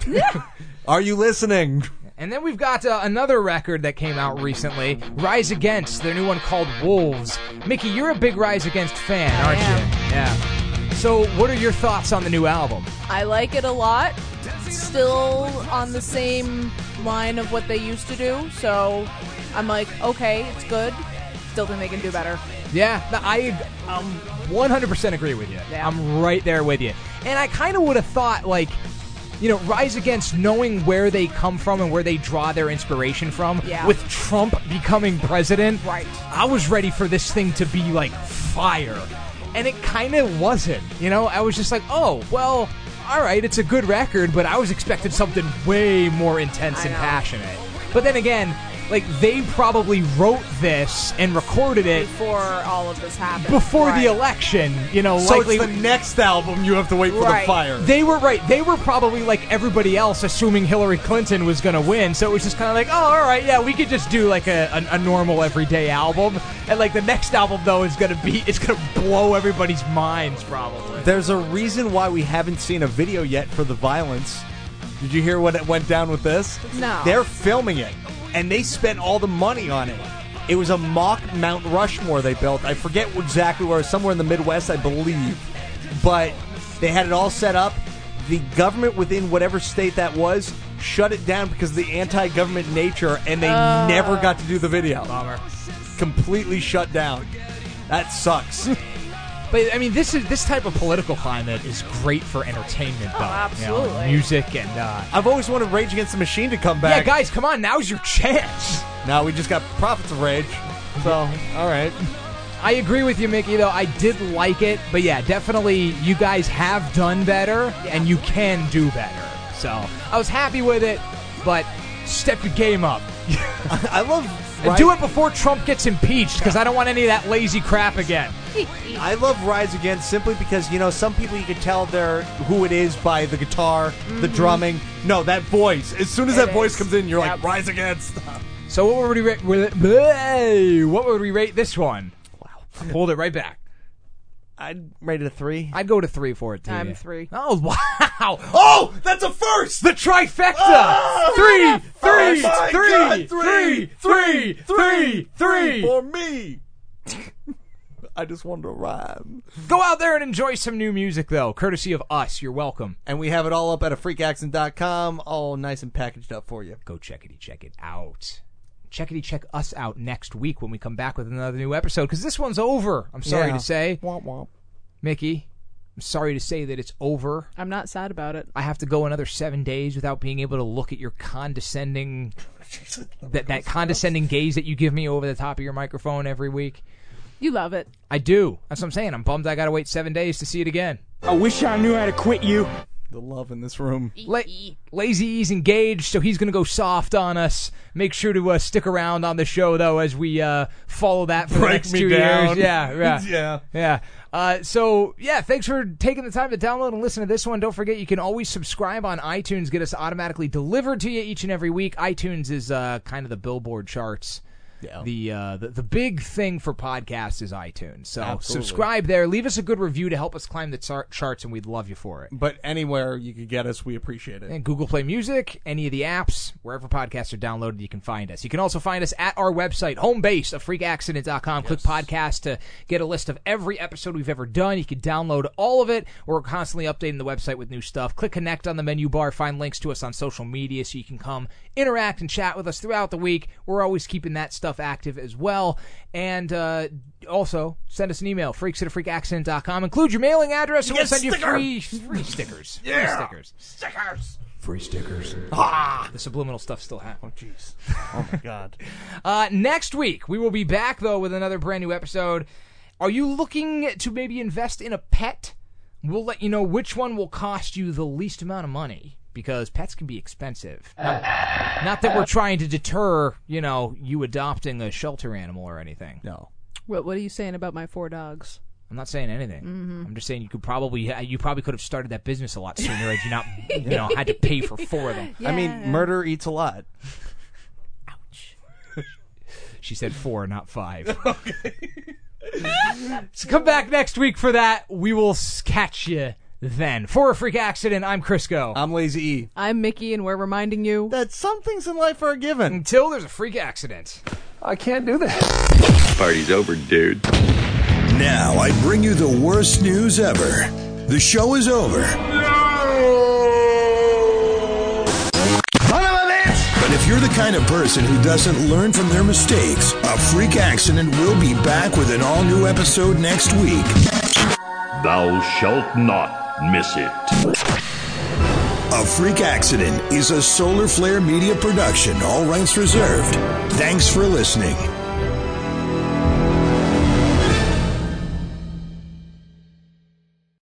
[SPEAKER 7] Are you listening?
[SPEAKER 3] And then we've got uh, another record that came out recently, Rise Against, their new one called Wolves. Mickey, you're a big Rise Against fan, aren't you? Yeah. So what are your thoughts on the new album?
[SPEAKER 8] I like it a lot. Still on the same line of what they used to do, so I'm like, okay, it's good. Still think they can do better.
[SPEAKER 3] Yeah, no, I um, one hundred percent agree with you.
[SPEAKER 8] Yeah.
[SPEAKER 3] I'm right there with you. And I kind of would have thought, like, you know, Rise Against, knowing where they come from and where they draw their inspiration from,
[SPEAKER 8] Yeah.
[SPEAKER 3] with Trump becoming president,
[SPEAKER 8] Right.
[SPEAKER 3] I was ready for this thing to be, like, fire. And it kind of wasn't. You know, I was just like, oh, well, all right, it's a good record, but I was expecting something way more intense
[SPEAKER 8] I
[SPEAKER 3] and
[SPEAKER 8] know.
[SPEAKER 3] passionate. But then again, like, they probably wrote this and recorded it
[SPEAKER 8] Before all of this happened.
[SPEAKER 3] before
[SPEAKER 8] Right.
[SPEAKER 3] the election, you know,
[SPEAKER 7] So
[SPEAKER 3] likely
[SPEAKER 7] it's the next album you have to wait for
[SPEAKER 8] Right.
[SPEAKER 7] the fire.
[SPEAKER 3] they were right. They were probably like everybody else, assuming Hillary Clinton was going to win. So it was just kind of like, oh, all right, yeah, we could just do like a, a, a normal everyday album. And like the next album though is going to be, it's going to blow everybody's minds probably.
[SPEAKER 7] There's a reason why we haven't seen a video yet for the violence. Did you hear what it went down with this?
[SPEAKER 8] No.
[SPEAKER 7] They're filming it, and they spent all the money on it. It was a mock Mount Rushmore they built. I forget exactly where, somewhere in the Midwest, I believe. But they had it all set up. The government within whatever state that was shut it down because of the anti-government nature, and they
[SPEAKER 8] Uh.
[SPEAKER 7] never got to do the video.
[SPEAKER 3] Bummer.
[SPEAKER 7] Completely shut down. That sucks.
[SPEAKER 3] But I mean, this is this type of political climate is great for entertainment, though.
[SPEAKER 8] Oh, absolutely.
[SPEAKER 3] You know, music and uh,
[SPEAKER 7] I've always wanted Rage Against the Machine to come
[SPEAKER 3] yeah,
[SPEAKER 7] back.
[SPEAKER 3] guys, come on, now's your chance.
[SPEAKER 7] Now we just got Prophets of Rage. So, all right.
[SPEAKER 3] I agree with you, Mickey, though. I did like it, but yeah, definitely you guys have done better, and you can do better. So I was happy with it, but step your game up.
[SPEAKER 7] I love...
[SPEAKER 3] And do it before Trump gets impeached, because I don't want any of that lazy crap again.
[SPEAKER 7] I love Rise Against simply because, you know, some people you can tell they're who it is by the guitar, the drumming. No, that voice. As soon as
[SPEAKER 8] It
[SPEAKER 7] that voice
[SPEAKER 8] is.
[SPEAKER 7] comes in, you're like,
[SPEAKER 8] Yep.
[SPEAKER 7] Rise Against.
[SPEAKER 3] So what would we rate? What would we rate this one? Wow, I pulled it right back.
[SPEAKER 7] I'd rate it a three.
[SPEAKER 3] I'd go to three for it too.
[SPEAKER 8] I'm
[SPEAKER 3] yeah.
[SPEAKER 8] three.
[SPEAKER 3] Oh wow!
[SPEAKER 7] Oh, that's a first!
[SPEAKER 3] The trifecta!
[SPEAKER 7] Oh!
[SPEAKER 3] Three, three,
[SPEAKER 7] Oh my
[SPEAKER 3] three,
[SPEAKER 7] God,
[SPEAKER 3] three, three, three, three.
[SPEAKER 7] For me. I just wanted to rhyme.
[SPEAKER 3] Go out there and enjoy some new music, though, courtesy of us. You're welcome.
[SPEAKER 7] And we have it all up at a freak accent dot com, all nice and packaged up for you.
[SPEAKER 3] Go checkity check it out. Checkity check us out next week when we come back with another new episode, because this one's over. I'm sorry
[SPEAKER 7] Yeah.
[SPEAKER 3] to say,
[SPEAKER 7] Womp womp.
[SPEAKER 3] Mickey. I'm sorry to say that it's over.
[SPEAKER 8] I'm not sad about it.
[SPEAKER 3] I have to go another seven days without being able to look at your condescending that that condescending gaze that you give me over the top of your microphone every week.
[SPEAKER 8] You love it.
[SPEAKER 3] I do. That's what I'm saying. I'm bummed I got to wait seven days to see it again.
[SPEAKER 2] I wish I knew how to quit you.
[SPEAKER 7] The love in this room.
[SPEAKER 3] La- Lazy E's engaged, so he's going to go soft on us. Make sure to uh, stick around on the show, though, as we uh, follow that for the
[SPEAKER 7] Break
[SPEAKER 3] next
[SPEAKER 7] me
[SPEAKER 3] two
[SPEAKER 7] down.
[SPEAKER 3] years. Yeah, yeah,
[SPEAKER 7] Yeah.
[SPEAKER 3] yeah. Uh, so, yeah, thanks for taking the time to download and listen to this one. Don't forget, you can always subscribe on iTunes, get us automatically delivered to you each and every week. iTunes is uh, kind of the Billboard charts
[SPEAKER 7] Yeah.
[SPEAKER 3] The, uh, the the big thing for podcasts is iTunes. So
[SPEAKER 7] Absolutely.
[SPEAKER 3] subscribe there. Leave us a good review to help us climb the tar- charts, and we'd love you for it.
[SPEAKER 7] But anywhere you could get us, we appreciate it.
[SPEAKER 3] And Google Play Music, any of the apps, wherever podcasts are downloaded, you can find us. You can also find us at our website, home base of freak accident dot com. Yes. Click podcast to get a list of every episode we've ever done. You can download all of it. We're constantly updating the website with new stuff. Click connect on the menu bar. Find links to us on social media so you can come interact and chat with us throughout the week. We're always keeping that stuff active as well. And uh, also, send us an email, freaks at freak accident dot com. Include your mailing address, and we'll send you free, free stickers.
[SPEAKER 7] Yeah.
[SPEAKER 3] Free stickers.
[SPEAKER 7] Stickers.
[SPEAKER 3] Free stickers. Ah! The subliminal stuff still happens.
[SPEAKER 7] Oh, jeez. Oh, my God.
[SPEAKER 3] uh, next week, we will be back, though, with another brand new episode. Are you looking to maybe invest in a pet? We'll let you know which one will cost you the least amount of money, because pets can be expensive. Not, not that we're trying to deter, you know, you adopting a shelter animal or anything.
[SPEAKER 7] No.
[SPEAKER 8] What, what are you saying about my four dogs?
[SPEAKER 3] I'm not saying anything.
[SPEAKER 8] Mm-hmm.
[SPEAKER 3] I'm just saying you could probably you probably could have started that business a lot sooner had you not, you know, had to pay for four of them.
[SPEAKER 7] Yeah. I mean, murder eats a lot.
[SPEAKER 8] Ouch.
[SPEAKER 3] She said four, not five. Okay. So come back next week for that. We will catch you then. For a Freak Accident, I'm Crisco.
[SPEAKER 7] I'm Lazy E.
[SPEAKER 8] I'm Mickey, and we're reminding you
[SPEAKER 7] that some things in life are a given.
[SPEAKER 3] Until there's a freak accident.
[SPEAKER 11] I can't do that.
[SPEAKER 6] Party's over, dude. Now I bring you the worst news ever. The show is over. But if you're the kind of person who doesn't learn from their mistakes, A Freak Accident will be back with an all-new episode next week.
[SPEAKER 13] Thou shalt not miss it.
[SPEAKER 6] A Freak Accident is a Solar Flare Media production, all rights reserved. Thanks for listening.